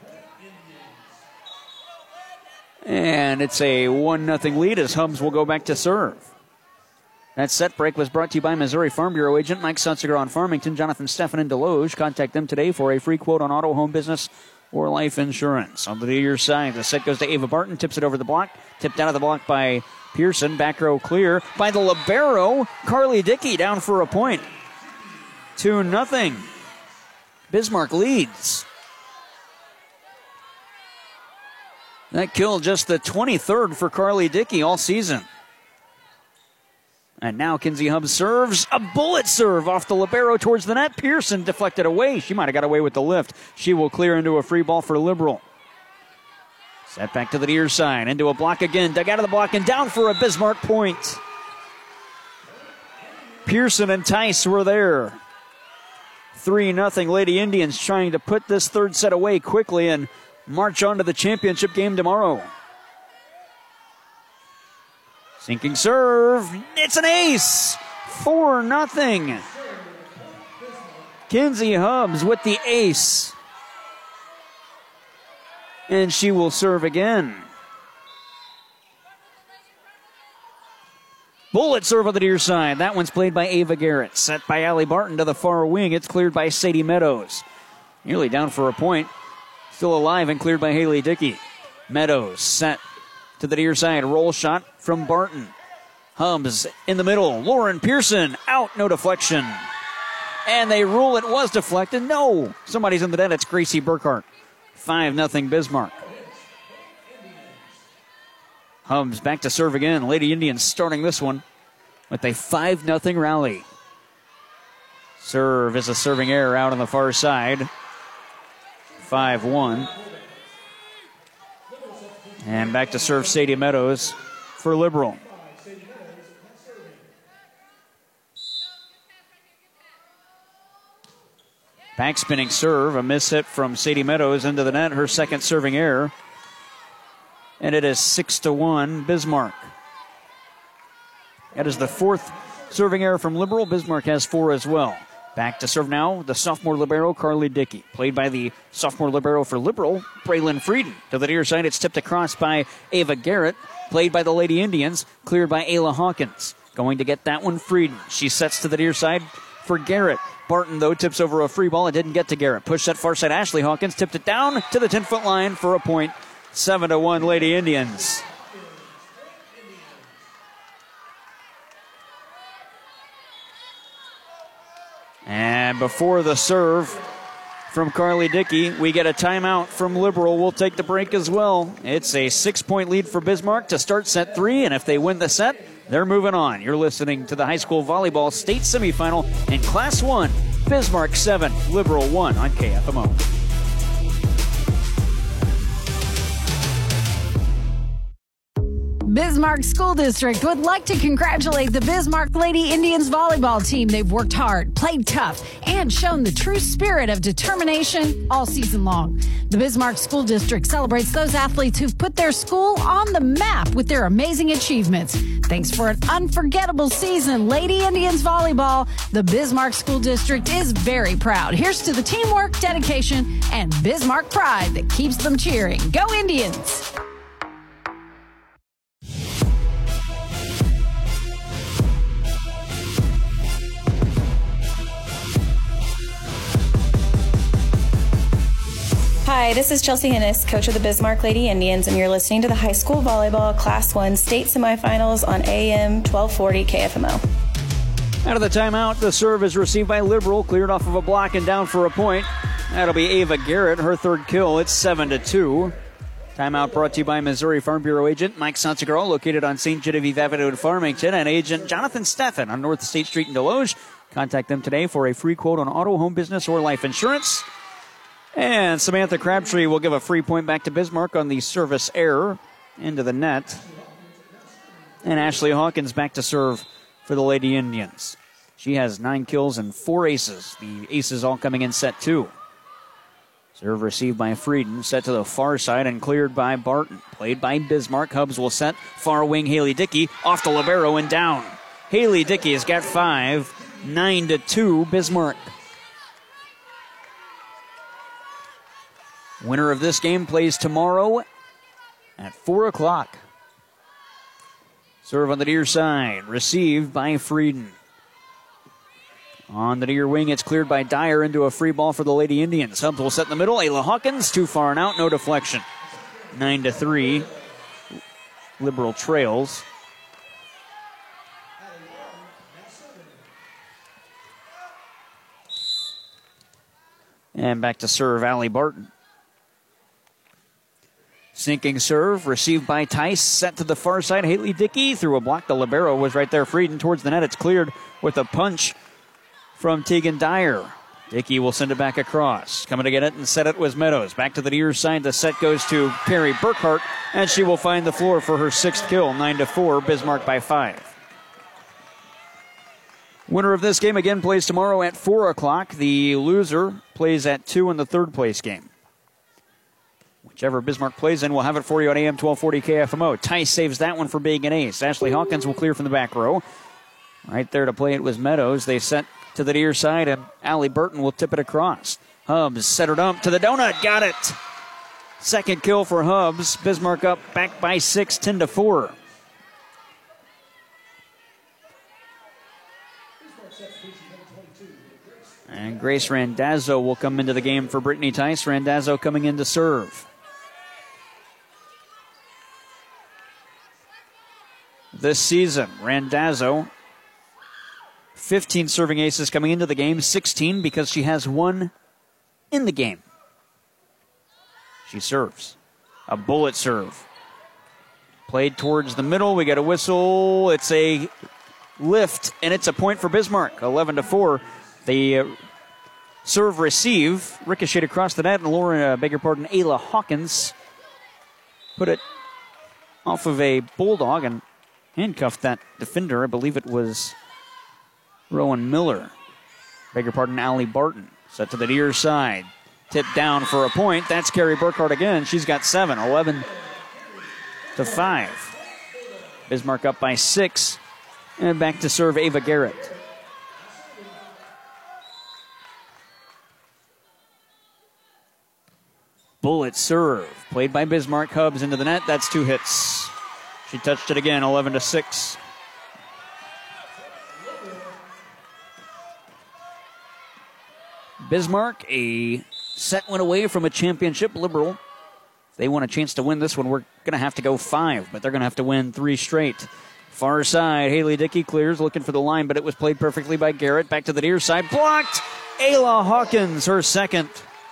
And it's a 1-0 lead as Hubbs will go back to serve. That set break was brought to you by Missouri Farm Bureau agent Mike Sutziger on Farmington, Jonathan Steffen in Deloge. Contact them today for a free quote on auto, home, business, or life insurance. On the near side, the set goes to Ava Barton, tips it over the block. Tipped out of the block by Pearson. Back row clear by the libero, Carly Dickey, down for a point. 2-0. Bismarck leads. That kill just the 23rd for Carly Dickey all season. And now Kinsey Hubbs serves a bullet serve off the libero towards the net. Pearson deflected away. She might have got away with the lift. She will clear into a free ball for Liberal. Set back to the near side. Into a block again. Dug out of the block and down for a Bismarck point. Pearson and Tice were there. 3-0 Lady Indians trying to put this third set away quickly and march on to the championship game tomorrow. Sinking serve. It's an ace. 4-0. Kinsey Hubbs with the ace. And she will serve again. Bullet serve on the near side. That one's played by Ava Garrett. Set by Allie Barton to the far wing. It's cleared by Sadie Meadows. Nearly down for a point. Still alive and cleared by Haley Dickey. Meadows set to the near side. Roll shot from Barton. Hubbs in the middle. Lauren Pearson out. No deflection. And they rule it was deflected. No. Somebody's in the net. It's Gracie Burkhart. 5-0 Bismarck. Hubbs back to serve again. Lady Indians starting this one with a 5-0 rally. Serve is a serving error out on the far side. 5-1. And back to serve Sadie Meadows for Liberal. Back spinning serve, a miss hit from Sadie Meadows into the net, her second serving error. And it is 6-1 Bismarck. That is the fourth serving error from Liberal. Bismarck has 4 as well. Back to serve now, the sophomore libero, Carly Dickey. Played by the sophomore libero for Liberal, Braylon Frieden. To the near side, it's tipped across by Ava Garrett. Played by the Lady Indians, cleared by Ayla Hawkins. Going to get that one, Frieden. She sets to the near side for Garrett. Barton, though, tips over a free ball. It didn't get to Garrett. Push that far side. Ashley Hawkins tipped it down to the 10-foot line for a point. 7-1 Lady Indians. And before the serve from Carly Dickey, we get a timeout from Liberal. We'll take the break as well. It's a 6-point lead for Bismarck to start set 3, and if they win the set, they're moving on. You're listening to the high school volleyball state semifinal in Class 1. Bismarck 7, Liberal 1 on KFMO. Bismarck School District would like to congratulate the Bismarck Lady Indians volleyball team. They've worked hard, played tough, and shown the true spirit of determination all season long. The Bismarck School District celebrates those athletes who've put their school on the map with their amazing achievements. Thanks for an unforgettable season, Lady Indians volleyball. The Bismarck School District is very proud. Here's to the teamwork, dedication, and Bismarck pride that keeps them cheering. Go Indians! Hi, this is Chelsea Hinnis, coach of the Bismarck Lady Indians, and you're listening to the high school volleyball Class 1 state semifinals on AM 1240 KFMO. Out of the timeout, the serve is received by Liberal, cleared off of a block and down for a point. That'll be Ava Garrett, her third kill. It's 7-2. Timeout brought to you by Missouri Farm Bureau agent Mike Sansegraw, located on St. Genevieve Avenue in Farmington, and agent Jonathan Steffen on North State Street in Deloge. Contact them today for a free quote on auto, home, business, or life insurance. And Samantha Crabtree will give a free point back to Bismarck on the service error into the net. And Ashley Hawkins back to serve for the Lady Indians. She has 9 kills and 4 aces. The aces all coming in set 2. Serve received by Frieden, set to the far side and cleared by Barton. Played by Bismarck. Hubbs will set. Far wing Haley Dickey off the libero and down. Haley Dickey has got 5. 9-2 Bismarck. Winner of this game plays tomorrow at 4 o'clock. Serve on the near side, received by Frieden. On the near wing, it's cleared by Dyer into a free ball for the Lady Indians. Hubbs will set in the middle. Ayla Hawkins, too far and out, no deflection. 9-3. Liberal trails. And back to serve Allie Barton. Sinking serve, received by Tice, set to the far side. Haley Dickey through a block. The libero was right there. Frieden towards the net. It's cleared with a punch from Tegan Dyer. Dickey will send it back across. Coming to get it and set it was Meadows. Back to the near side. The set goes to Carrie Burkhart, and she will find the floor for her 6th kill. 9-4, Bismarck by 5. Winner of this game again plays tomorrow at 4 o'clock. The loser plays at 2 in the third place game. Whichever Bismarck plays in, we'll have it for you on AM 1240 KFMO. Tice saves that one for being an ace. Ashley Hawkins will clear from the back row. Right there to play it was Meadows. They set to the near side, and Allie Burton will tip it across. Hubbs set her dump to the donut. Got it. Second kill for Hubbs. Bismarck up back by 6, 10-4. And Grace Randazzo will come into the game for Brittany Tice. Randazzo coming in to serve. This season, Randazzo, 15 serving aces coming into the game, 16 because she has one in the game. She serves. A bullet serve. Played towards the middle. We got a whistle. It's a lift, and it's a point for Bismarck. 11-4. The serve receive ricocheted across the net, and Ayla Hawkins put it off of a bulldog and handcuffed that defender. I believe it was Rowan Miller. Allie Barton. Set to the near side. Tipped down for a point. That's Carrie Burkhart again. She's got 7. 11-5. Bismarck up by 6. And back to serve Ava Garrett. Bullet serve. Played by Bismarck. Hubbs into the net. That's 2 hits. She touched it again. 11-6. Bismarck, a set win away from a championship. Liberal, if they want a chance to win this one, we're going to have to go 5, but they're going to have to win 3 straight. Far side, Haley Dickey clears, looking for the line, but it was played perfectly by Garrett. Back to the near side, blocked. Ayla Hawkins, her second.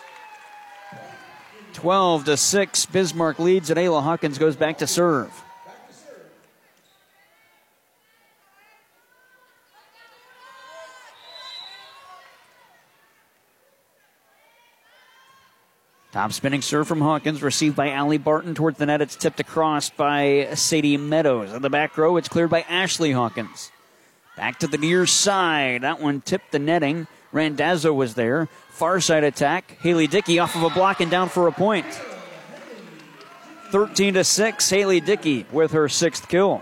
12-6, Bismarck leads, and Ayla Hawkins goes back to serve. Top spinning serve from Hawkins, received by Allie Barton towards the net. It's tipped across by Sadie Meadows. On the back row, it's cleared by Ashley Hawkins. Back to the near side. That one tipped the netting. Randazzo was there. Far side attack. Haley Dickey off of a block and down for a point. 13-6, Haley Dickey with her 6th kill.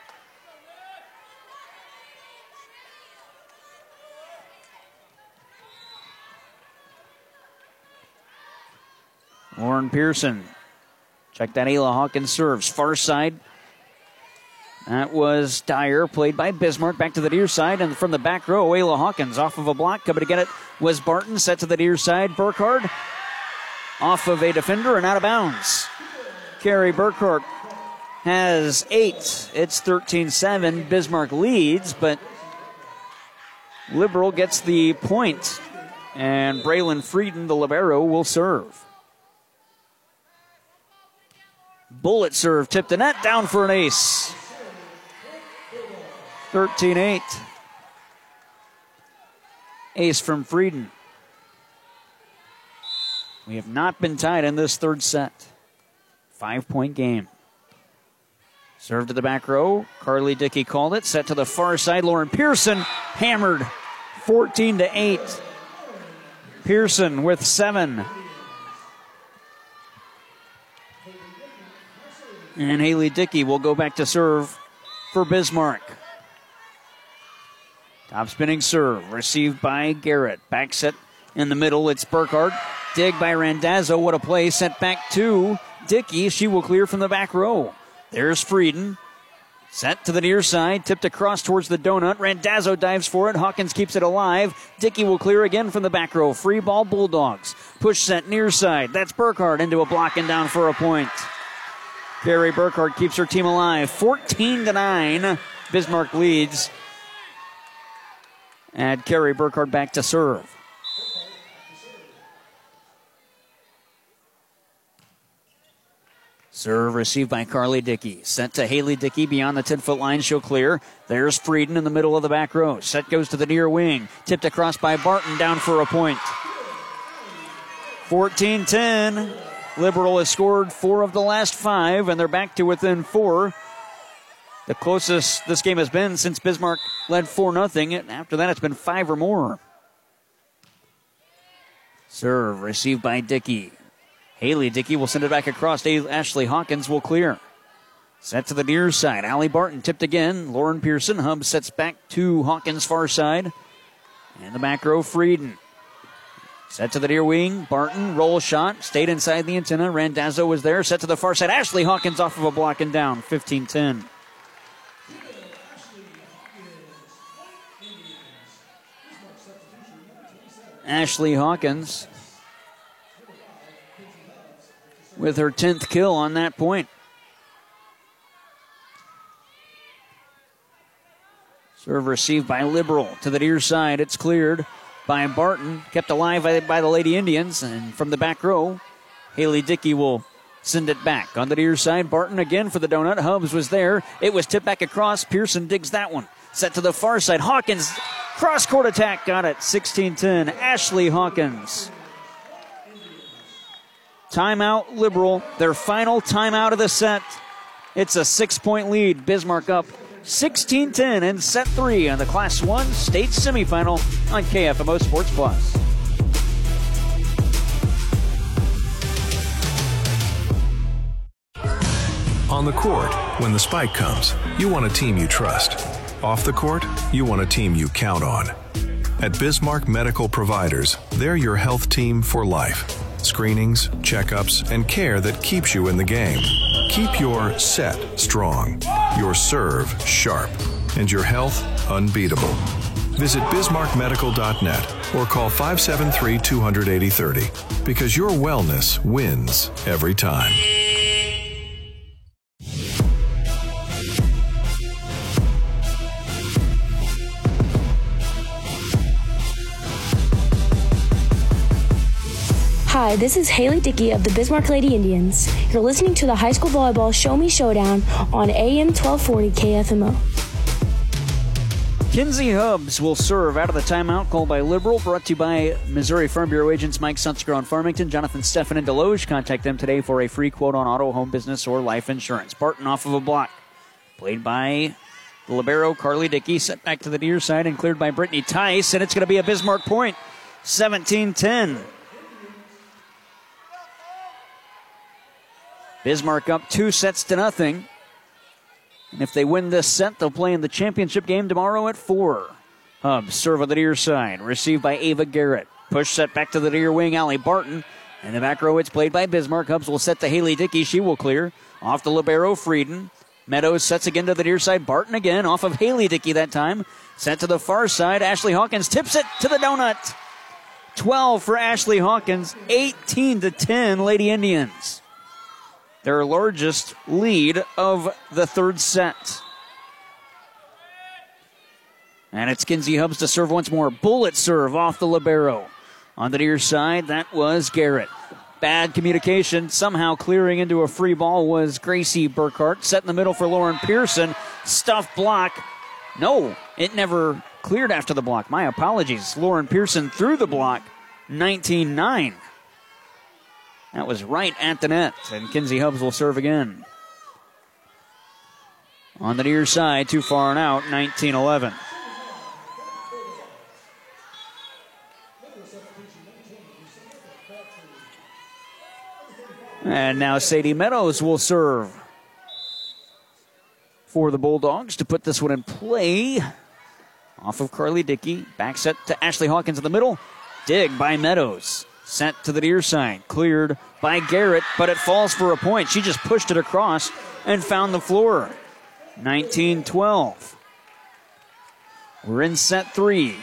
Lauren Pearson. Check that. Ayla Hawkins serves. Far side. That was Dyer, played by Bismarck. Back to the near side, and from the back row, Ayla Hawkins off of a block. Coming to get it was Barton. Set to the near side. Burkhart off of a defender and out of bounds. Carrie Burkhart has 8. It's 13-7. Bismarck leads, but Liberal gets the point, and Braylon Frieden, the libero, will serve. Bullet serve, tipped the net, down for an ace. 13-8. Ace from Frieden. We have not been tied in this third set. 5-point game. Serve to the back row. Carly Dickey called it. Set to the far side. Lauren Pearson hammered. 14-8. Pearson with 7. And Haley Dickey will go back to serve for Bismarck. Top spinning serve, received by Garrett. Back set in the middle, it's Burkhart. Dig by Randazzo, what a play. Sent back to Dickey. She will clear from the back row. There's Frieden. Set to the near side, tipped across towards the donut. Randazzo dives for it. Hawkins keeps it alive. Dickey will clear again from the back row. Free ball, Bulldogs. Push set near side. That's Burkhart into a block and down for a point. Carrie Burkhart keeps her team alive. 14-9. Bismarck leads. And Carrie Burkhart back to serve. Serve received by Carly Dickey. Set to Haley Dickey beyond the 10-foot line. She'll clear. There's Frieden in the middle of the back row. Set goes to the near wing. Tipped across by Barton, down for a point. 14-10. Liberal has scored 4 of the last 5, and they're back to within 4. The closest this game has been since Bismarck led 4-0. After that, it's been 5 or more. Serve received by Dickey. Haley Dickey will send it back across. Ashley Hawkins will clear. Set to the near side. Allie Barton tipped again. Lauren Pearson. Hubbs sets back to Hawkins' far side. And the back row, Frieden. Set to the near wing. Barton, roll shot. Stayed inside the antenna. Randazzo was there. Set to the far side. Ashley Hawkins off of a block and down. 15-10. Ashley Hawkins with her 10th kill on that point. Serve received by Liberal to the near side. It's cleared by Barton. Kept alive by the Lady Indians. And from the back row, Haley Dickey will send it back. On the near side, Barton again for the donut. Hubbs was there. It was tipped back across. Pearson digs that one. Set to the far side. Hawkins, cross-court attack. Got it. 16-10. Ashley Hawkins. Timeout, Liberal. Their final timeout of the set. It's a 6-point lead. Bismarck up 16-10 in set 3 on the Class 1 state semifinal on KFMO Sports Plus. On the court, when the spike comes, you want a team you trust. Off the court, you want a team you count on. At Bismarck Medical Providers, they're your health team for life. Screenings, checkups, and care that keeps you in the game. Keep your set strong, your serve sharp, and your health unbeatable. Visit bismarckmedical.net or call 573-200-8030 because your wellness wins every time. Hi, this is Haley Dickey of the Bismarck Lady Indians. You're listening to the High School Volleyball Show Me Showdown on AM 1240 KFMO. Kinsey Hubbs will serve out of the timeout called by Liberal, brought to you by Missouri Farm Bureau agents Mike Sunsgrow in Farmington, Jonathan Steffen in Deloge. Contact them today for a free quote on auto, home business, or life insurance. Barton off of a block. Played by the libero, Carly Dickey, set back to the near side and cleared by Brittany Tice, and it's going to be a Bismarck point. 17-10. Bismarck up 2-0. And if they win this set, they'll play in the championship game tomorrow at 4. Hubbs serve on the near side. Received by Ava Garrett. Push set back to the near wing, Allie Barton. And the back row, it's played by Bismarck. Hubbs will set to Haley Dickey. She will clear. Off the libero, Frieden. Meadows sets again to the near side. Barton again, off of Haley Dickey that time. Set to the far side. Ashley Hawkins tips it to the donut. 12 for Ashley Hawkins. 18-10, Lady Indians. Their largest lead of the third set. And it's Kinsey Hubbs to serve once more. Bullet serve off the libero. On the near side, that was Garrett. Bad communication. Somehow clearing into a free ball was Gracie Burkhart. Set in the middle for Lauren Pearson. Stuffed block. No, it never cleared after the block. My apologies. Lauren Pearson through the block. 19-9. That was right at the net, and Kinsey Hubbs will serve again. On the near side, too far and out, 19-11. And now Sadie Meadows will serve for the Bulldogs to put this one in play. Off of Carly Dickey, back set to Ashley Hawkins in the middle. Dig by Meadows. Sent to the near side. Cleared by Garrett, but it falls for a point. She just pushed it across and found the floor. 19-12. We're in set 3.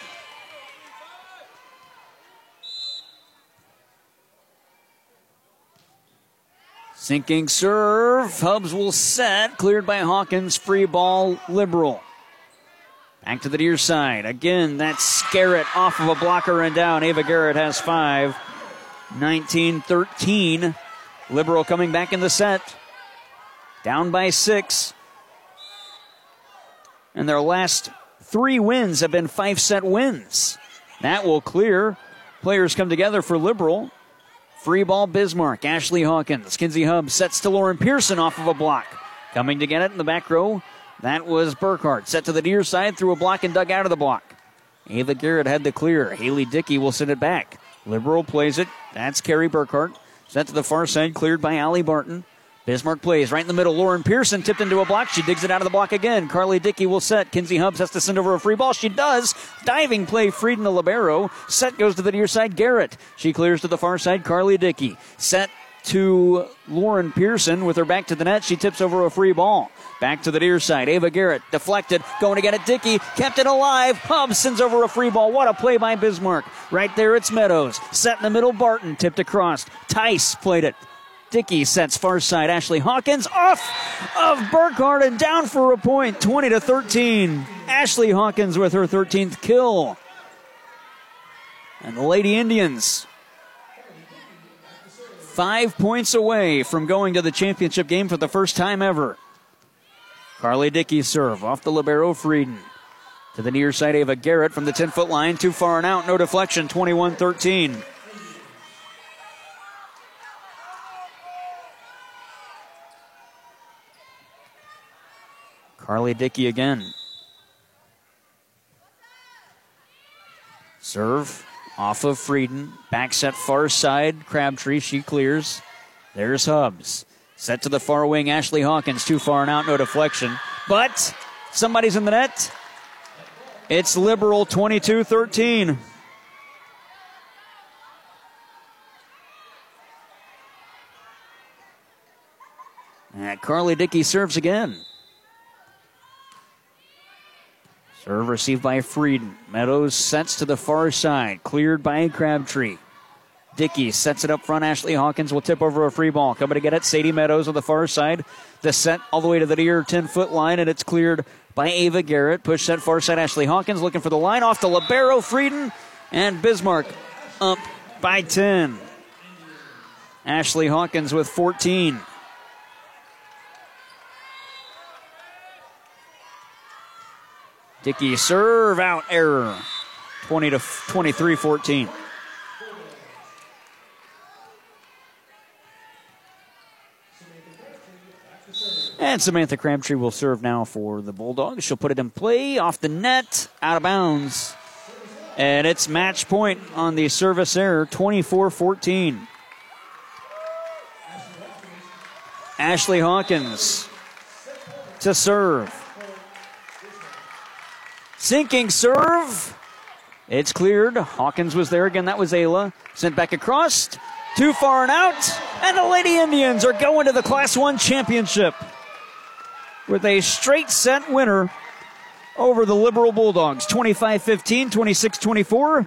Sinking serve. Hubbs will set. Cleared by Hawkins. Free ball, Liberal. Back to the near side. Again, that's Garrett off of a blocker and down. Ava Garrett has 5. 19-13. Liberal coming back in the set. down by 6. And their last 3 wins have been 5-set wins. That will clear. Players come together for Liberal. Free ball, Bismarck. Ashley Hawkins. Kinsey Hubbs sets to Lauren Pearson off of a block. Coming to get it in the back row, that was Burkhart. Set to the near side, through a block and dug out of the block. Ava Garrett had the clear. Haley Dickey will send it back. Liberal plays it. That's Carrie Burkhart. Sent to the far side, cleared by Allie Barton. Bismarck plays right in the middle. Lauren Pearson tipped into a block. She digs it out of the block again. Carly Dickey will set. Kinsey Hubbs has to send over a free ball. She does. Diving play, Frieden the libero. Set goes to the near side, Garrett. She clears to the far side, Carly Dickey. Set to Lauren Pearson with her back to the net. She tips over a free ball. Back to the near side. Ava Garrett deflected. Going to get it. Dickey kept it alive. Hubbs sends over a free ball. What a play by Bismarck. Right there it's Meadows. Set in the middle. Barton tipped across. Tice played it. Dickey sets far side. Ashley Hawkins off of Burkhart and down for a point. 20-13. Ashley Hawkins with her 13th kill. And the Lady Indians 5 points away from going to the championship game for the first time ever. Carly Dickey serve off the libero, Frieden. To the near side, Ava Garrett from the 10-foot line. Too far and out. No deflection. 21-13. Carly Dickey again. Serve off of Frieden. Back set far side. Crabtree, she clears. There's Hubbs. Set to the far wing. Ashley Hawkins. Too far and out. No deflection. But somebody's in the net. It's Liberal 22-13. And Carly Dickey serves again. Serve received by Frieden. Meadows sets to the far side. Cleared by Crabtree. Dickey sets it up front. Ashley Hawkins will tip over a free ball. Coming to get it, Sadie Meadows on the far side. The set all the way to the near 10-foot line, and it's cleared by Ava Garrett. Push set far side. Ashley Hawkins looking for the line. Off the libero, Frieden. And Bismarck up by 10. Ashley Hawkins with 14. Dickey serve out error. 23-14. And Samantha Crabtree will serve now for the Bulldogs. She'll put it in play off the net, out of bounds. And it's match point on the service error, 24-14. Ashley Hawkins to serve. Sinking serve. It's cleared. Hawkins was there again. That was Ayla. Sent back across. Too far and out. And the Lady Indians are going to the Class 1 championship with a straight set winner over the Liberal Bulldogs. 25-15, 26-24,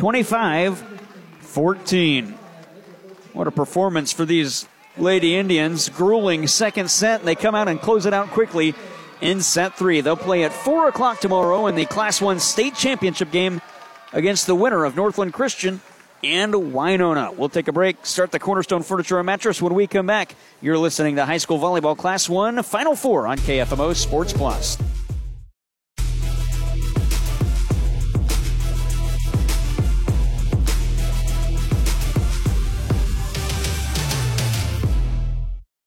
25-14. What a performance for these Lady Indians. Grueling second set. They come out and close it out quickly in set 3. They'll play at 4 o'clock tomorrow in the Class 1 state championship game against the winner of Northland Christian and Winona. We'll take a break, start the Cornerstone Furniture and Mattress. When we come back, you're listening to High School Volleyball Class 1 Final Four on KFMO Sports Plus.